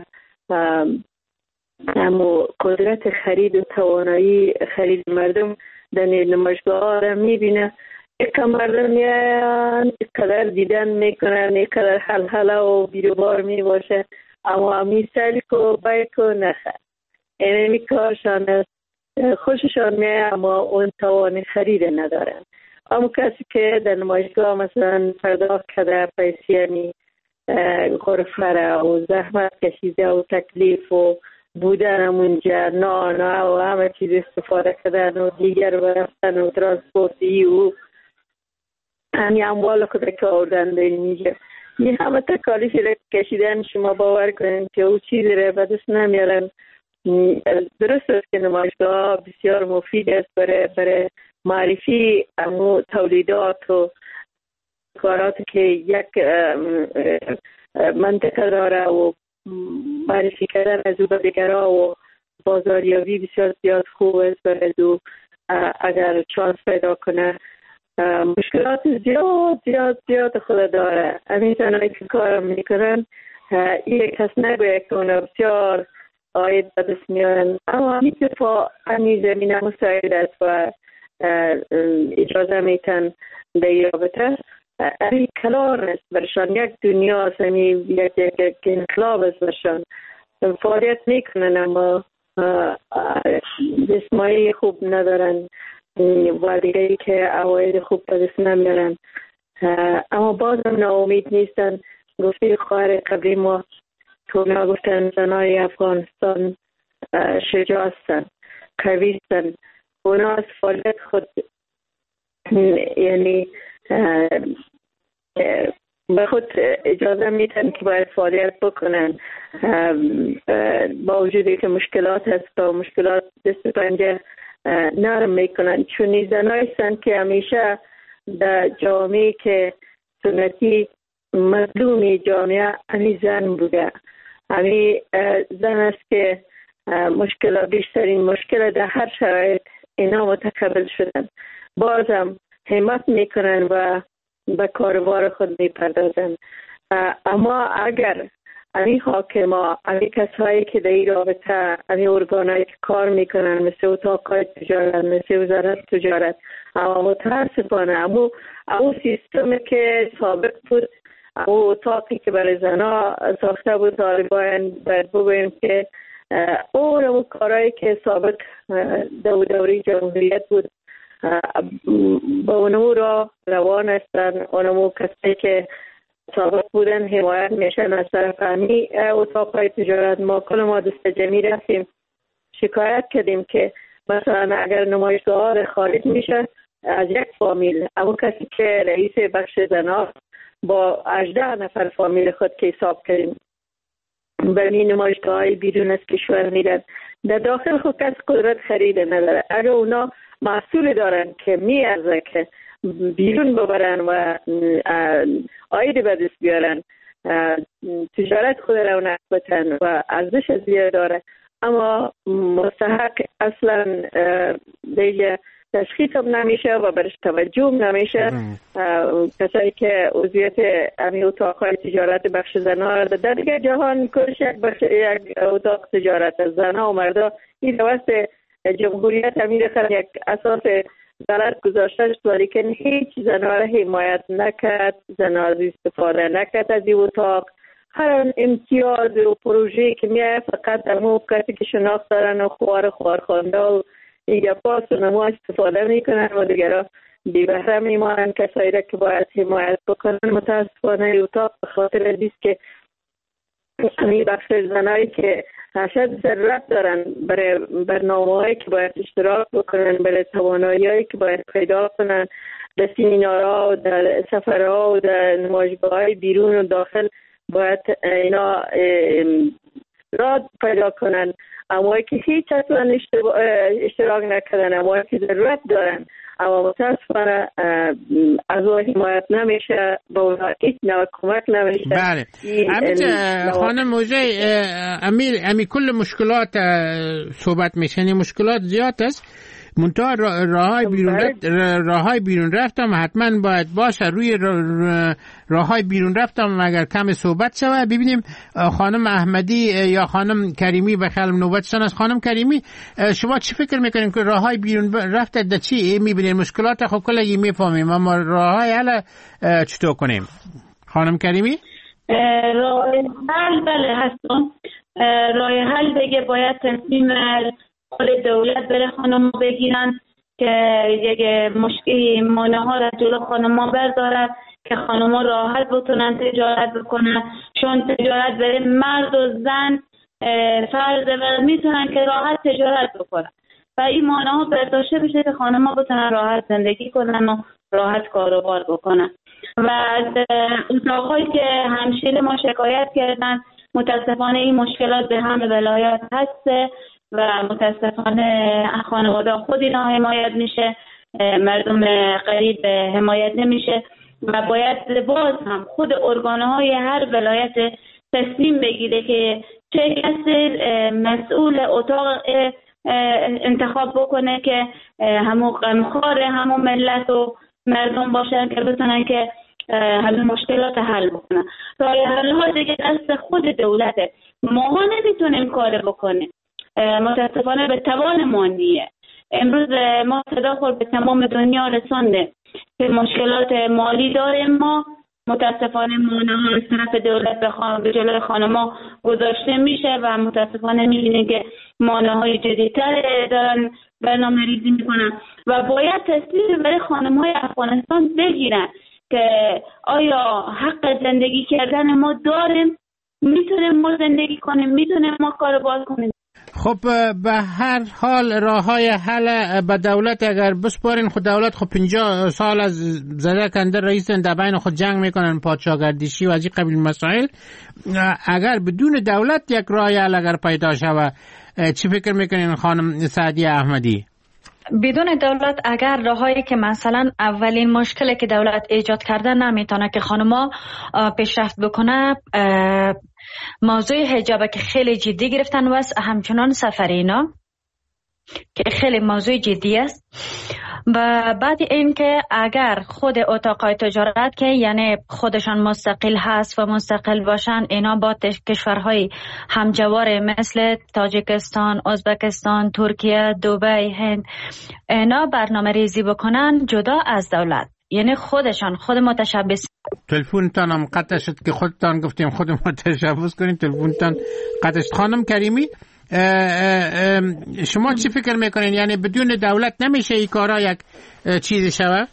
اما قدرت خرید و توانایی خرید مردم در نمایشگاه ها را میبینه. یک مردم میان یک قدر دیدن میکنن، یک قدر حل حل و بیروبار میباشه، اما همی سلیک و بایک و نخر اینمی کارشان است، خوششان میه اما اون توان خرید ندارن. اما کسی که در نمایشگاه مثلا پرداخت کرده پیسی همی غرفه و زحمت کشیده و تکلیف و بودن اونجا نان و همه چیز استفاده کردن و دیگر برفتن و ترانسپورتی و همی اموال خود که آوردن در اینجا این همه تکالیفی را کشیدن. شما باور کنید که او چیزی را به دست نمیارن. درست است که نمایشگاه بسیار مفید است برای برای معرفی امو تولیدات و کارات که یک منطقه داره و معرفی کردن از او به دیگرها و بازاریابی بسیار زیاد خوب است برای او اگر چانس پیدا کنه. مشکلات زیاد زیاد زیاد خود داره. همین تنهایی که کارم میکنن یک کس نگوید که اونا بسیار آید به دست میارن، اما همین دفاع همین زمینه مساعد است و اجازه میتن در رابطه. همین کلار است برشان، یک دنیا است، همین یک یک انقلاب است برشان. فعالیت میکنن اما جسمایی خوب ندارن و دیگری که عواید خوب به دست نمیارن، اما بازم ناامید نیستن. گفته خواهر قبلی ما تونا گفتن زنای افغانستان شجاع هستن، قوی هستن، اونا از فعالیت خود یعنی به خود اجازه میتن که باید فعالیت بکنن، با وجودی که مشکلات هست و مشکلات دست پنجه نرم میکنن، چون زنایی هستن که همیشه در جامعه که سنتی مظلومی جامعه همی زن بوده. همی زن است که مشکل بیشترین مشکل در هر شرایط اینا متقبل شدن، بازم همت میکنن و به کاروبار خود میپردازن. اما اگر امی حاکما، امی کسایی که در این رابطه، امی ارگانایی که کار میکنن مثل اتاقای تجارت، مثل وزارت تجارت، اما متاسفانه امو امو سیستمی که سابق بود، امو اتاقی که برای زنا ساخته بود طالبان، باید بگویم که اون امو کارهایی که سابق دو دوری جمهوریت بود با اونمو را روان هستن. اونمو کسی که سابق بودن حمایت میشن از طرف امی اتاقهای تجارت. ما کل ما دست جمعی رفتیم شکایت کردیم که مثلا اگر نمایشگاه خارج میشه از یک فامیل، اما کسی که رئیس بخش زنا با هجده نفر فامیل خود که حساب کردیم به این نمایشگاه های بیرون از کشور میرن، در داخل خود کس قدرت خریده نداره. اگر اونا مسئول دارن که میارزه که بیرون ببرن و آید به دست بیارن، تجارت خود رو نکبتن و ارزش از بیار داره، اما مستحق اصلا دیگه تشخیص هم نمیشه و برش توجه هم نمیشه. کسایی که عضویت امی اتاقهای تجارت بخش زنها را در دیگه جهان کلش یک بخش یک اتاق تجارت از زنها و مردا این دوست جمهوریت امیر خل یک اساس غلط گذاشته شد، ولیکن هیچ زنها را حمایت نکرد، زنها را استفاده نکرد از این اتاق. هر امتیاز و پروژه که میای فقط امو کسی که شناخت دارن و خوار خوار خانده و ایگه پاس و نمو استفاده میکنن و دیگرها بی بهره میمانن. کسایی را که باید حمایت بکنن متاسفانه اتاق به خاطر ازیست که همین بخش زنایی که شاید ضرورت دارن برای برنامه هایی که باید اشتراک بکنن، برای توانایی هایی که باید پیدا کنن در سیمینارها و در سفرها و در نمایشگاه های بیرون و داخل باید اینا راد پیدا کنن. اما که هیچ اصلا اشتراک نکردن، اما که ضرورت دارن اما متاسفانه از او حمایت نمیشه، با اونا هیچ نوع کمک نمیشه. بله امید خانم موجه امیر امی کل مشکلات صحبت میشنی، مشکلات زیاد است، منتها راههای بیرون رفت راههای بیرون رفتم حتما باید باشه. روی راههای بیرون رفتم اگر کم صحبت شود ببینیم خانم احمدی یا خانم کریمی به خلم نوبتشان از. خانم کریمی شما چی فکر میکنین که راههای بیرون رفت در چی میبینین؟ مشکلات خب کلگی میفهمیم اما راههای حل چطور کنیم؟ خانم کریمی راه حل بله هستم. راه حل دیگه باید تصمیم خود دولت بره خانم بگیرن که یک مشکلی مانع ها را جلو خانم ها بردارد که خانم ها راحت بتونن تجارت بکنن، چون تجارت بره مرد و زن فرد و میتونن که راحت تجارت بکنن و این مانع ها برداشته بشه که خانم ها بتونن راحت زندگی کنن و راحت کاروبار بکنن. و از اتاقهایی که همشیره ما شکایت کردن متاسفانه این مشکلات به همه ولایات هسته و متاسفانه خانواده خود اینا حمایت میشه، مردم غریب حمایت نمیشه و باید باز هم خود ارگانهای هر ولایت تصمیم بگیره که چه کسی مسئول اتاق انتخاب بکنه که همون غمخوار همون ملت و مردم باشن که بتونن که همین مشکلات حل بکنن. راه حل ها دیگه دست خود دولته، ما نمیتونیم کار بکنیم، متاسفانه به توان ما نیه. امروز ما صدا خود به تمام دنیا رسانده که مشکلات مالی داریم، ما متاسفانه مانع‌ها از طرف دولت به خانم به جلوی خانم‌ها گذاشته میشه و متاسفانه میبینیم که مانع‌های جدیدتر دارن برنامه ریزی میکنن و باید تصمیم برای خانم‌های افغانستان بگیرن که آیا حق زندگی کردن ما داریم، میتونیم ما زندگی کنیم، میتونیم ما کاروبار کنیم. خب به هر حال راه های حل به دولت اگر بسپارین، خود دولت خب پنجاه سال از زده کنده رئیسن، در بین خود جنگ میکنن، پادشاه گردشی و از این قبیل مسائل. اگر بدون دولت یک راه حل اگر پیدا شود، چی فکر میکنین خانم سعدیه احمدی؟ بدون دولت اگر راهایی که مثلا اولین مشکلی که دولت ایجاد کرده نمیتونه که خانما پیشرفت بکنه، موضوع حجاب که خیلی جدی گرفتن و همچنان سفر اینا که خیلی موضوع جدی است. و بعد این که اگر خود اتاقای تجارت که یعنی خودشان مستقل هست و مستقل باشن، اینا با کشورهای همجوار مثل تاجیکستان، ازبکستان، ترکیه، دبی، هند، اینا برنامه ریزی بکنن جدا از دولت، یعنی خودشان خود متشبث. تلفنتان هم قطع شد که خودتان گفتیم خود متشبث کنین، تلفنتان قطع شد. خانم کریمی اه اه اه شما چی فکر میکنین؟ یعنی بدون دولت نمیشه این کارا یک چیزی شود؟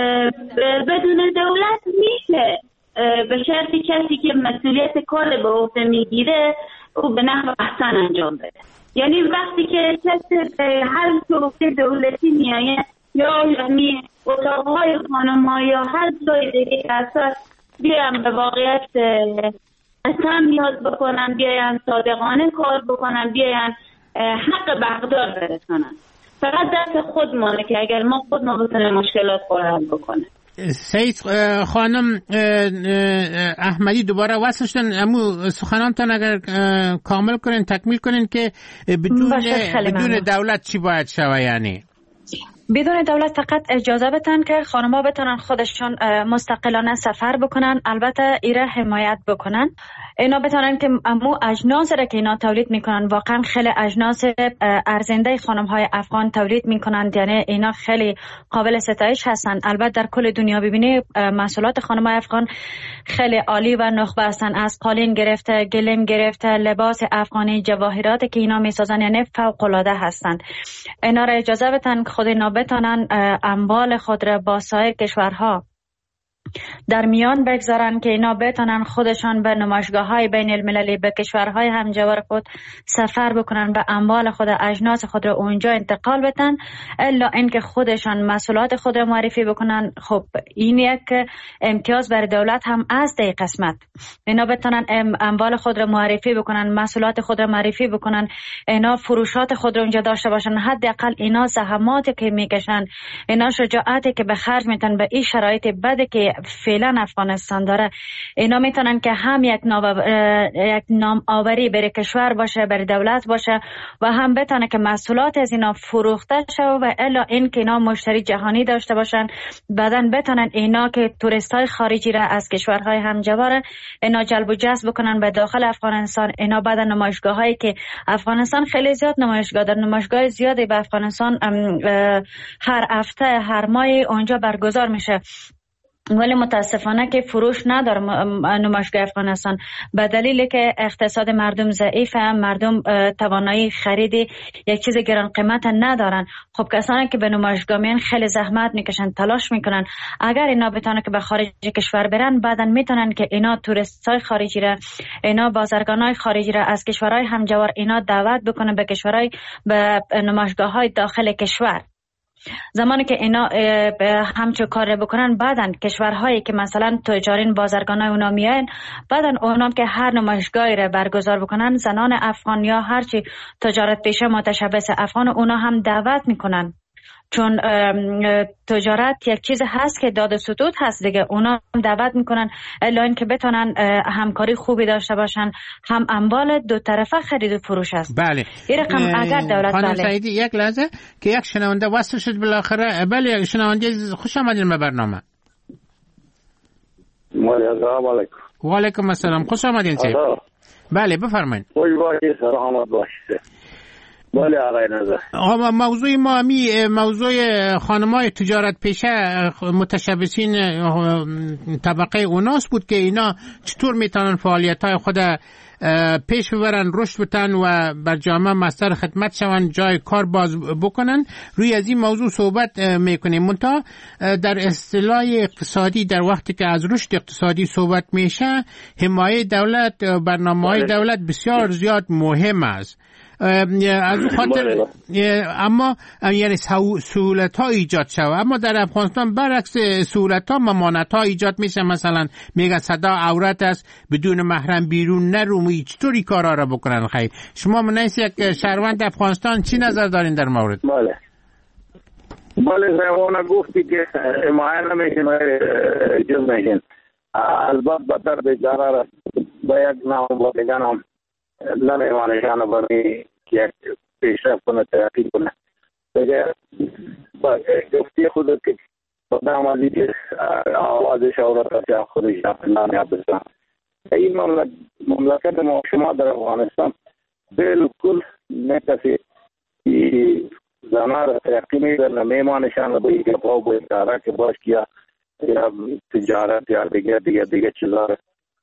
بدون دولت میشه، به شرطی کسی که مسئولیت کار به عهده میگیره او به نحو احسن انجام بده. یعنی وقتی که کسی به هر شغل دولتی میآید یا یعنی اتاقهای خانم‌ها یا هر جای دیگه که اساس بیان به واقعیت اصلا نیاز بکنن، بیاین صادقانه کار بکنن، بیاین حق بغداد برسانن. فقط دست خود مانه که اگر ما خود ما بتونیم مشکلات رو حل بکنه. سید خانم احمدی دوباره وصل شدن، امو سخنانتان اگر کامل کنین تکمیل کنین که بدون بدون دولت چی باید شود؟ یعنی بدون دولت فقط اجازه بدن که خانم‌ها بتونن خودشون مستقلانه سفر بکنن، البته ایره حمایت بکنن. اینا بتونن که امو اجناس را که اینا تولید میکنن، واقعا خیلی اجناس ارزنده خانم‌های افغان تولید میکنن، یعنی اینا خیلی قابل ستایش هستن. البته در کل دنیا ببینی محصولات خانم‌های افغان خیلی عالی و نخبه هستن، از قالین گرفته، گلیم گرفته، لباس افغانی، جواهرات که اینا میسازن، یعنی فوق العاده هستن. اینا را اجازه بدن خود اینا بتونن اموال خود را با سایر کشورها در میان بگذارن که اینا بتونن خودشان به نمایشگاه‌های بین المللی به کشورهای همجوار خود سفر بکنن و اموال خود، اجناس خود را اونجا انتقال بدن، الا اینکه خودشان محصولات خود را معرفی بکنن. خب این یک امتیاز برای دولت هم از دی قسمت، اینا بتونن اموال خود را معرفی بکنن، محصولات خود را معرفی بکنن، اینا فروشات خود را اونجا داشته باشن. حداقل اینا زحماتی که میکشن، اینا شجاعتی که به خرج میتن به این شرایط بده که فعلا افغانستان داره، اینا میتونن که هم یک نام یک نام آوری برای کشور باشه، برای دولت باشه، و هم بتونه که محصولات از اینا فروخته شه و الا این که اینا مشتری جهانی داشته باشن. بعدن بتونن اینا که توریستای خارجی را از کشورهای همجوار اینا جلب و جذب بکنن به داخل افغانستان. اینا بعد نمایشگاهایی که افغانستان خیلی زیاد نمایشگاه داره، نمایشگاه زیادی به افغانستان هر هفته هر ماه اونجا برگزار میشه، ولی متاسفانه که فروش نداره نمایشگاه افغانستان به دلیلی که اقتصاد مردم ضعیفه، مردم توانایی خرید یک چیز گران قیمت ندارن. خب کسانی که به نمایشگاه میان خیلی زحمت میکشن، تلاش میکنن. اگر اینا بتونن که به خارج کشور برن، بعدن میتونن که اینا توریستای خارجی را، اینا بازرگانای خارجی را از کشورهای همجوار اینا دعوت بکنن به کشورهای به نمایشگاه‌های داخل کشور. زمانی که اینا همچو کار بکنن، بعدن کشورهایی که مثلا تجارین بازرگانای اونا میان، بعدن اونا که هر نمایشگاهی را برگزار بکنن، زنان افغان یا هرچی تجارت پیشه متشبث افغان اونا هم دعوت میکنن، چون تجارت یک چیز هست که داد و ستود هست دیگه. اونا دعوت میکنن الا این که بتونن همکاری خوبی داشته باشن، هم اموال دو طرفه خرید و فروش است. بله این رقم اگر دولت خانم بله. سعیدی یک لحظه که یک شنونده وصل شد بالاخره. بله شنونده خوش آمدین به برنامه. السلام علیکم. و علیکم السلام، خوش آمدین سید. بله بفرمایید. خوش باشید، سلامت باشید. بله آقای نظر. آقا موضوع ما می موضوع خانمای تجارت پیشه متشبثین طبقه اوناس بود که اینا چطور میتونن فعالیت های خود پیش ببرن، رشد بتن و بر جامعه مستر خدمت شون، جای کار باز بکنن. روی از این موضوع صحبت میکنیم. منتها در اصطلاح اقتصادی در وقتی که از رشد اقتصادی صحبت میشه، حمایه دولت، برنامه‌های دولت بسیار زیاد مهم است. از اون خاطر اما یعنی سهولت ها ایجاد شود، اما در افغانستان برعکس سهولت ها ممانعت ها ایجاد میشه. مثلا میگه صدا عورت است، بدون محرم بیرون نرومی، چطوری کارا را بکنن؟ خیلی شما منیس یک شهروند افغانستان چی نظر دارین در مورد؟ بله بله زمانه گفتی که حمایه نمیشن جز میشن. البته بدتر بیچاره را با یک نام با دیگر نام نمیوانشان برمی که پیشرفت کنه، ترقی کنه. دیگه با گفتی خودت که بدم ازی که آوازش عورت که خودش نامیاب بسن. این مملکت ما شما در افغانستان بالکل نکسی زنها را ترقی میدن، نمیوانشان با یک پاو با اداره که باش کیا یا تجارت یا دیگه دیگه دیگه چیزا را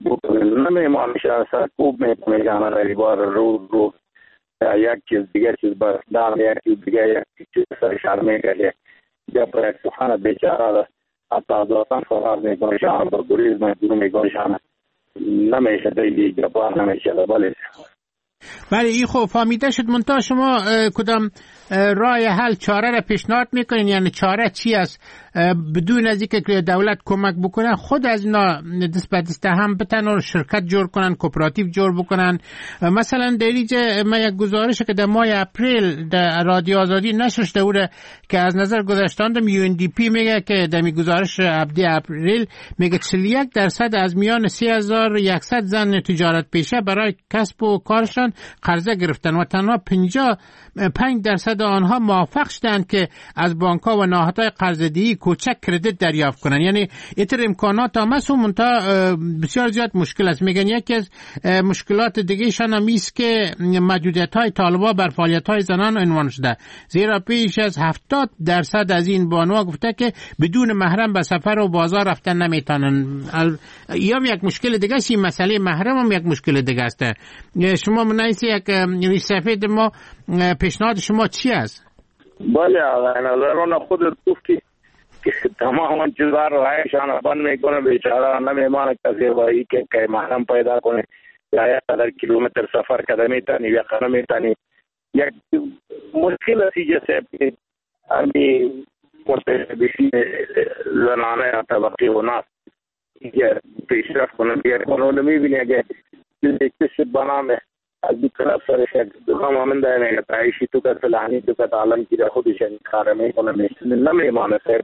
نمیمانشان سرکوب میکنه جانا را بار روز روز یک چیز دیگه چیز بر دام یک چیز دیگه یک چیز سرشار میکنه. جب پر یک سخانه بیچاره را حتی ذاتان فرار میکنه شان بر گریز مجبور میکنه شان نمیشه دیگه جبار نمیشه. بله بله این خوب فهمیده شد. منتها شما کدام راه حل چاره را پیشنهاد میکنین؟ یعنی چاره چی است بدون از اینکه دولت کمک بکنه خود از اینا دست به دست هم بتن و شرکت جور کنن، کوپراتیو جور بکنن؟ مثلا در اینجا من یک گزارش که در ماه اپریل در رادیو آزادی نشر شده بود که از نظر گذاشتاندم یو ان دی پی میگه که در می گزارش هفده اپریل میگه چهل و یک درصد از میان سه هزار و صد زن تجارت پیشه برای کسب و کارشان قرضه گرفتن و تنها پنجاه و پنج درصد آنها موفق شدند که از بانک‌ها و نهادهای قرضه‌دهی کوچک کردیت دریافت کنند. یعنی اینطور امکانات هم هست، منتها بسیار زیاد مشکل است. میگن یکی از مشکلات دیگه شان هم است که محدودیت‌های طالبا بر فعالیت‌های زنان عنوان شده، زیرا پیش از هفتاد درصد از این بانوها گفته که بدون محرم به سفر و بازار رفتن نمیتونن. یا یک مشکل دیگه است، این مسئله محرم هم یک مشکل دیگه است. شما منایس یک ریش سفید ما پیشنهاد شما چی است؟ بله آقا نظران خودت گفتی که تمام چیزا رو هایشان بند میکنه، بیچاره نمیمانه کسی وایی که که محرم پیدا کنه یا یک قدر کیلومتر سفر کده میتانی یا قدر میتانی. یک مشکل اسی جیسے امی متبشی زنانه یا طبقی و ناس که پیشرفت کنه بیر کنه نمیبینی اگه کسی بنامه از دو طرف سرش دکام همین داره تعیشی تو که فلانی تو که تعلم کی در خودش کار میکنه میشن نمیمانه سر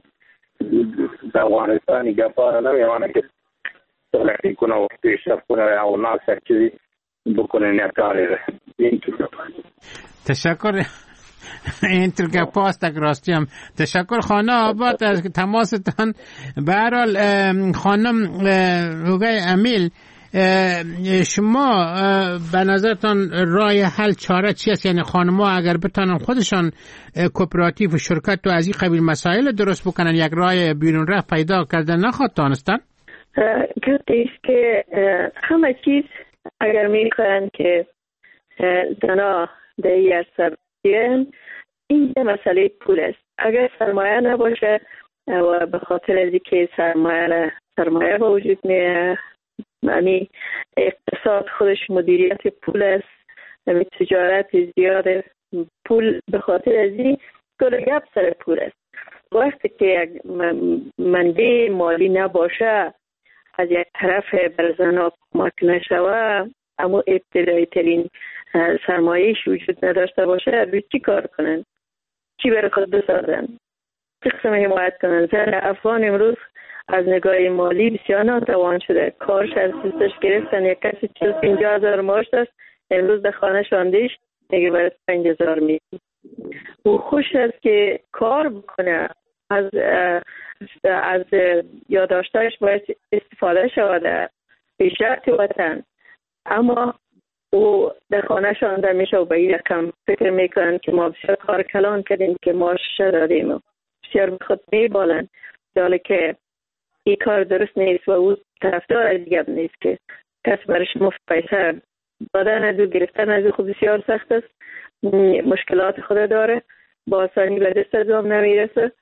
در افغانستانی گفاره نمیمانه که ترقی کنه و پیشرفت کنه یا ناس هر چیزی بکنه نکاری ره. تشکر. این ترکه پاست اگر راستی هم تشکر خانه آباد از تماستان. به هر حال خانم روگای امیل، شما به نظرتان راه حل چاره چی است؟ یعنی خانم‌ها اگر بتانن خودشان کوپراتیو و شرکت و از این قبیل مسائل درست بکنن یک راه بیرون رفت پیدا کردن نخواد دانستن؟ گفتیش که همه چیز اگر میخواین که زنا در این عرصه بیان، این مسئله پول است. اگر سرمایه نباشه و به خاطر از اینکه سرمایه سرمایه با وجود میاد، یعنی اقتصاد خودش مدیریت پول است، یعنی تجارت زیاد پول به خاطر از این کل گپ سر پول است. وقتی که یک منبع مالی نباشه، از یک طرف بر زنها کمک نشوه، اما ابتدایی ترین سرمایه‌اش وجود نداشته باشه، روی چی کار کنن؟ چی برای خود بسازن؟ چه قسم حمایت کنن؟ زن افغان امروز از نگاه مالی بسیار ناتوان شده. کارش از دستش گرفتن. یک کسی چهل و پنجاه هزار معاش داشت، امروز در خانه شاندیش دیگه برای پنج هزار میگی. او خوش است که کار بکنه، از از یادداشتاش باید استفاده شود پیشرفت وطن، اما او در خانه شانده میشه و به این رقم فکر میکنن که ما بسیار کار کلان کردیم که معاش دادیم و بسیار به خود میبالن، حالا که این کار درست نیست و او طرفدار دیگه نیست که کس برش مفت پیسه دادن از او گرفتن از او خود بسیار سخت است. مشکلات خود داره، با آسانی به دست از هم نمیرسه.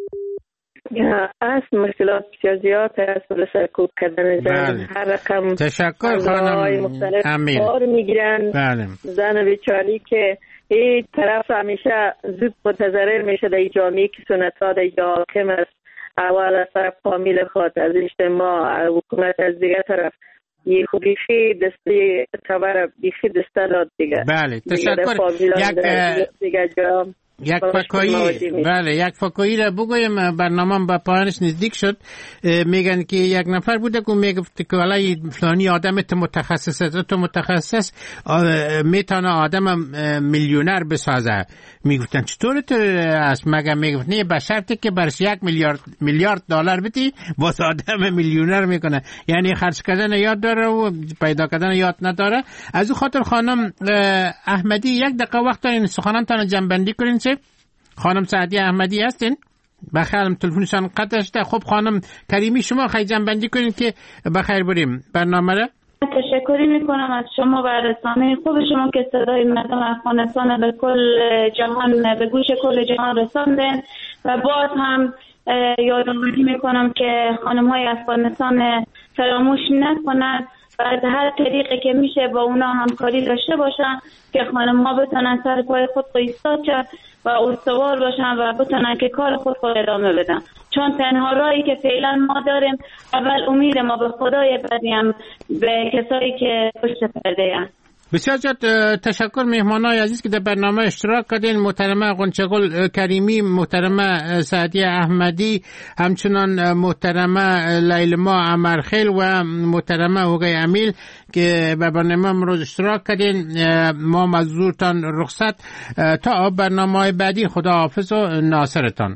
است مشکلات بسیار زیاد است. برای سرکوب کردن زن هر رقم تشکر خانم امیر کار میگیرن. بله. زن بیچاری که این طرف همیشه زود متضرر میشه در جامعه که سنت ها در حاکم است. اول از طرف فامیل خود، از اجتماع، حکومت از دیگه طرف. یه خب بیخی دستی تبر بیخی دسته داد دیگه. بله تشکر. یک دیگه جام یک فکایی بله یک فکایی را بگویم، برنامه به پایانش نزدیک شد. میگن که یک نفر بوده که میگفت که والله فلانی آدم تو متخصص است، تو متخصص میتونه آدم میلیونر بسازه. میگفتن چطور تو است؟ مگه میگفت نه، به شرطی که برش یک میلیارد میلیارد دلار بدی واسه آدم میلیونر میکنه. یعنی خرج کردن یاد داره و پیدا کردن یاد نداره. از او خاطر خانم احمدی یک دقیقه وقت دارین سخنانتان جنبندی کنین. خانم سعدی احمدی هستین؟ بخیر، تلفنشان قطع شده. خب خانم کریمی شما خیلی جنبندی کنید که بخیر بریم برنامه را. تشکری میکنم از شما و رسانه خوب شما که صدای مردم افغانستان به کل جهان، به گوش کل جهان رساندن و باز هم یادآوری میکنم که خانم های افغانستان فراموش نکنند و از هر طریقی که میشه با اونا همکاری داشته باشن که خانم ها بتونن سر پای خود ایستاد شد و استوار باشن و بتونن که کار خود خود ادامه بدن. چون تنها راهی که فعلا ما داریم اول امید ما به خدای، بعدیم به کسایی که پشت پرده هستند. بسیار زیاد تشکر مهمانای عزیز که در برنامه اشتراک کردین. محترمه غنچه‌گل کریمی، محترمه سعدی احمدی، همچنان محترمه لیلما امرخیل و محترمه هوگی امیل که به برنامه امروز اشتراک کردین. ما مزورتان رخصت تا برنامه بعدی. خدا حافظ و ناصرتان.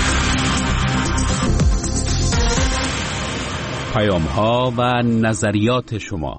پیام ها و نظریات شما.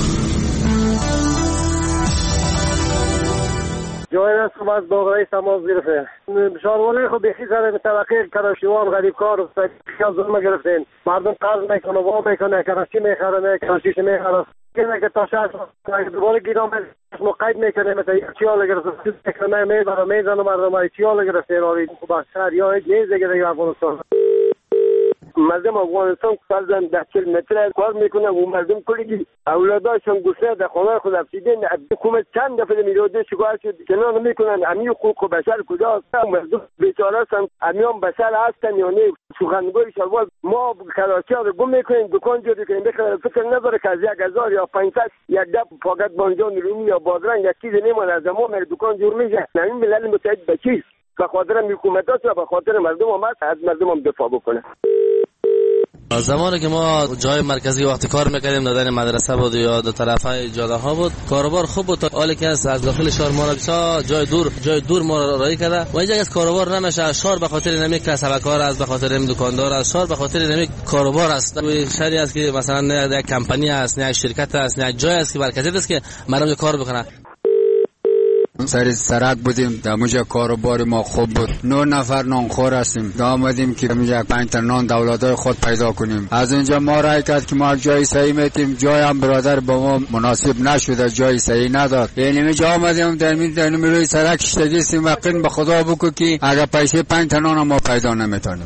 جای رسم از باغرای سماز گرفته شاروانه خود بخی سر طبقه کراشیوان غریبکار و سکیان ظلم گرفتین. مردم قرض میکنه، وام میکنه، کراشی میخره، کراشیش میخره کنه که تا شهر دوباره گیرام مقید میکنه. مثلا یک چیاله گرفته میکنه میبره میزنه مردم های چیاله گرفته راری خوب شهر یا هیچ نیز دیگه دیگه افغانستان. مردم افغانستان فرزن ده چل متر کار میکنه و مردم کلی اولاداشون گسته در خانه خود افسیدین. حکومت چند دفعه میراده شکایت شد که نه نمیکنن. امی حقوق بشر کجاست؟ مردم بیچاره هستن، امیان بشر هستن یا نه؟ سخنگوی شلوار ما کراچی ها رو گم میکنیم، دکان جوری کنیم، بخیر فکر نداره که از یک هزار یا پانصد یک دب فقط بانجان رومی یا بادرنگ یک چیز نمیمونه از ما میره دکان جور میشه. نمی ملل متحد به چیست؟ به خاطر حکومت هست و به خاطر مردم هم هست، از مردم هم دفاع بکنه. زمانی که ما جای مرکزی وقتی کار میکردیم دادن مدرسه بود یا دو طرفای جاده ها بود، کاروبار خوب بود. حالی که از داخل شهر ما را جای دور جای دور ما را رای کرده و اینجا از کاروبار نمیشه. شهر به خاطر نمی کسبکار است، به خاطر نمی دکاندار است، شهر به خاطر نمی کاروبار است. شهری است که مثلا نه یک کمپانی است، نه یک شرکت است، نه جای است که مرکزی است که مردم کار بکنه. سر سرک بودیم، در موجه کاروبار ما خوب بود. نه نفر نانخور هستیم. دا آمدیم که موجه پنج تا نان دولادای خود پیدا کنیم. از اینجا ما رای کرد که ما جای صحیح میتیم، جای هم برادر با ما مناسب نشده، جای صحیح نداد. یعنی میجا آمدیم در می در می روی سرک شتگیستیم و قین به خدا بکو که اگر پیسه پنج تا نان ما پیدا نمیتونیم.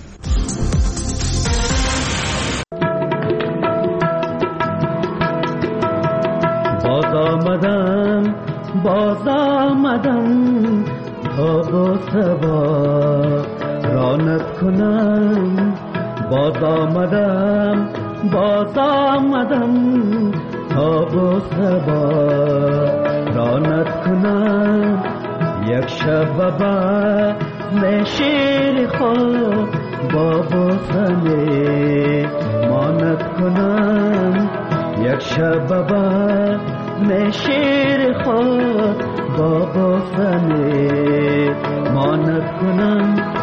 باز آمدم باز آمدم تا با سبا رانت کنم. باز آمدم باز آمدم تا با سبا رانت کنم. یک شب با نشیر خود با بوسنه مانت کنم. یک شب با نشیر خود با بوسنه مانت کنم.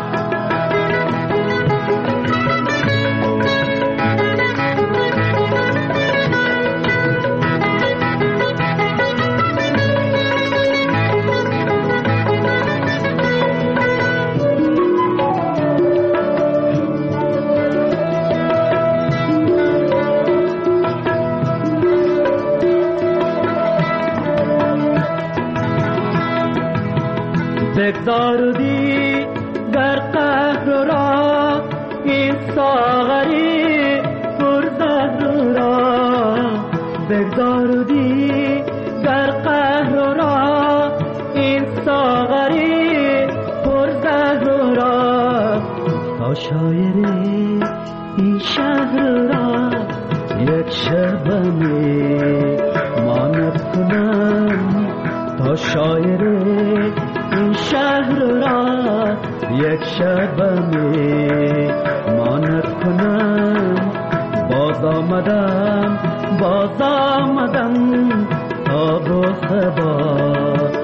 بگذاردی گر قهر را این ساغری پرزهر را، بگذاردی گر قهر را این ساغری پرزهر را، تا شاعری این شهر را یک شبمی ماند کنم، تا شاعری این شهر را یک شبمی ماند کنم. باز آمدم باز آمدم تا با صبا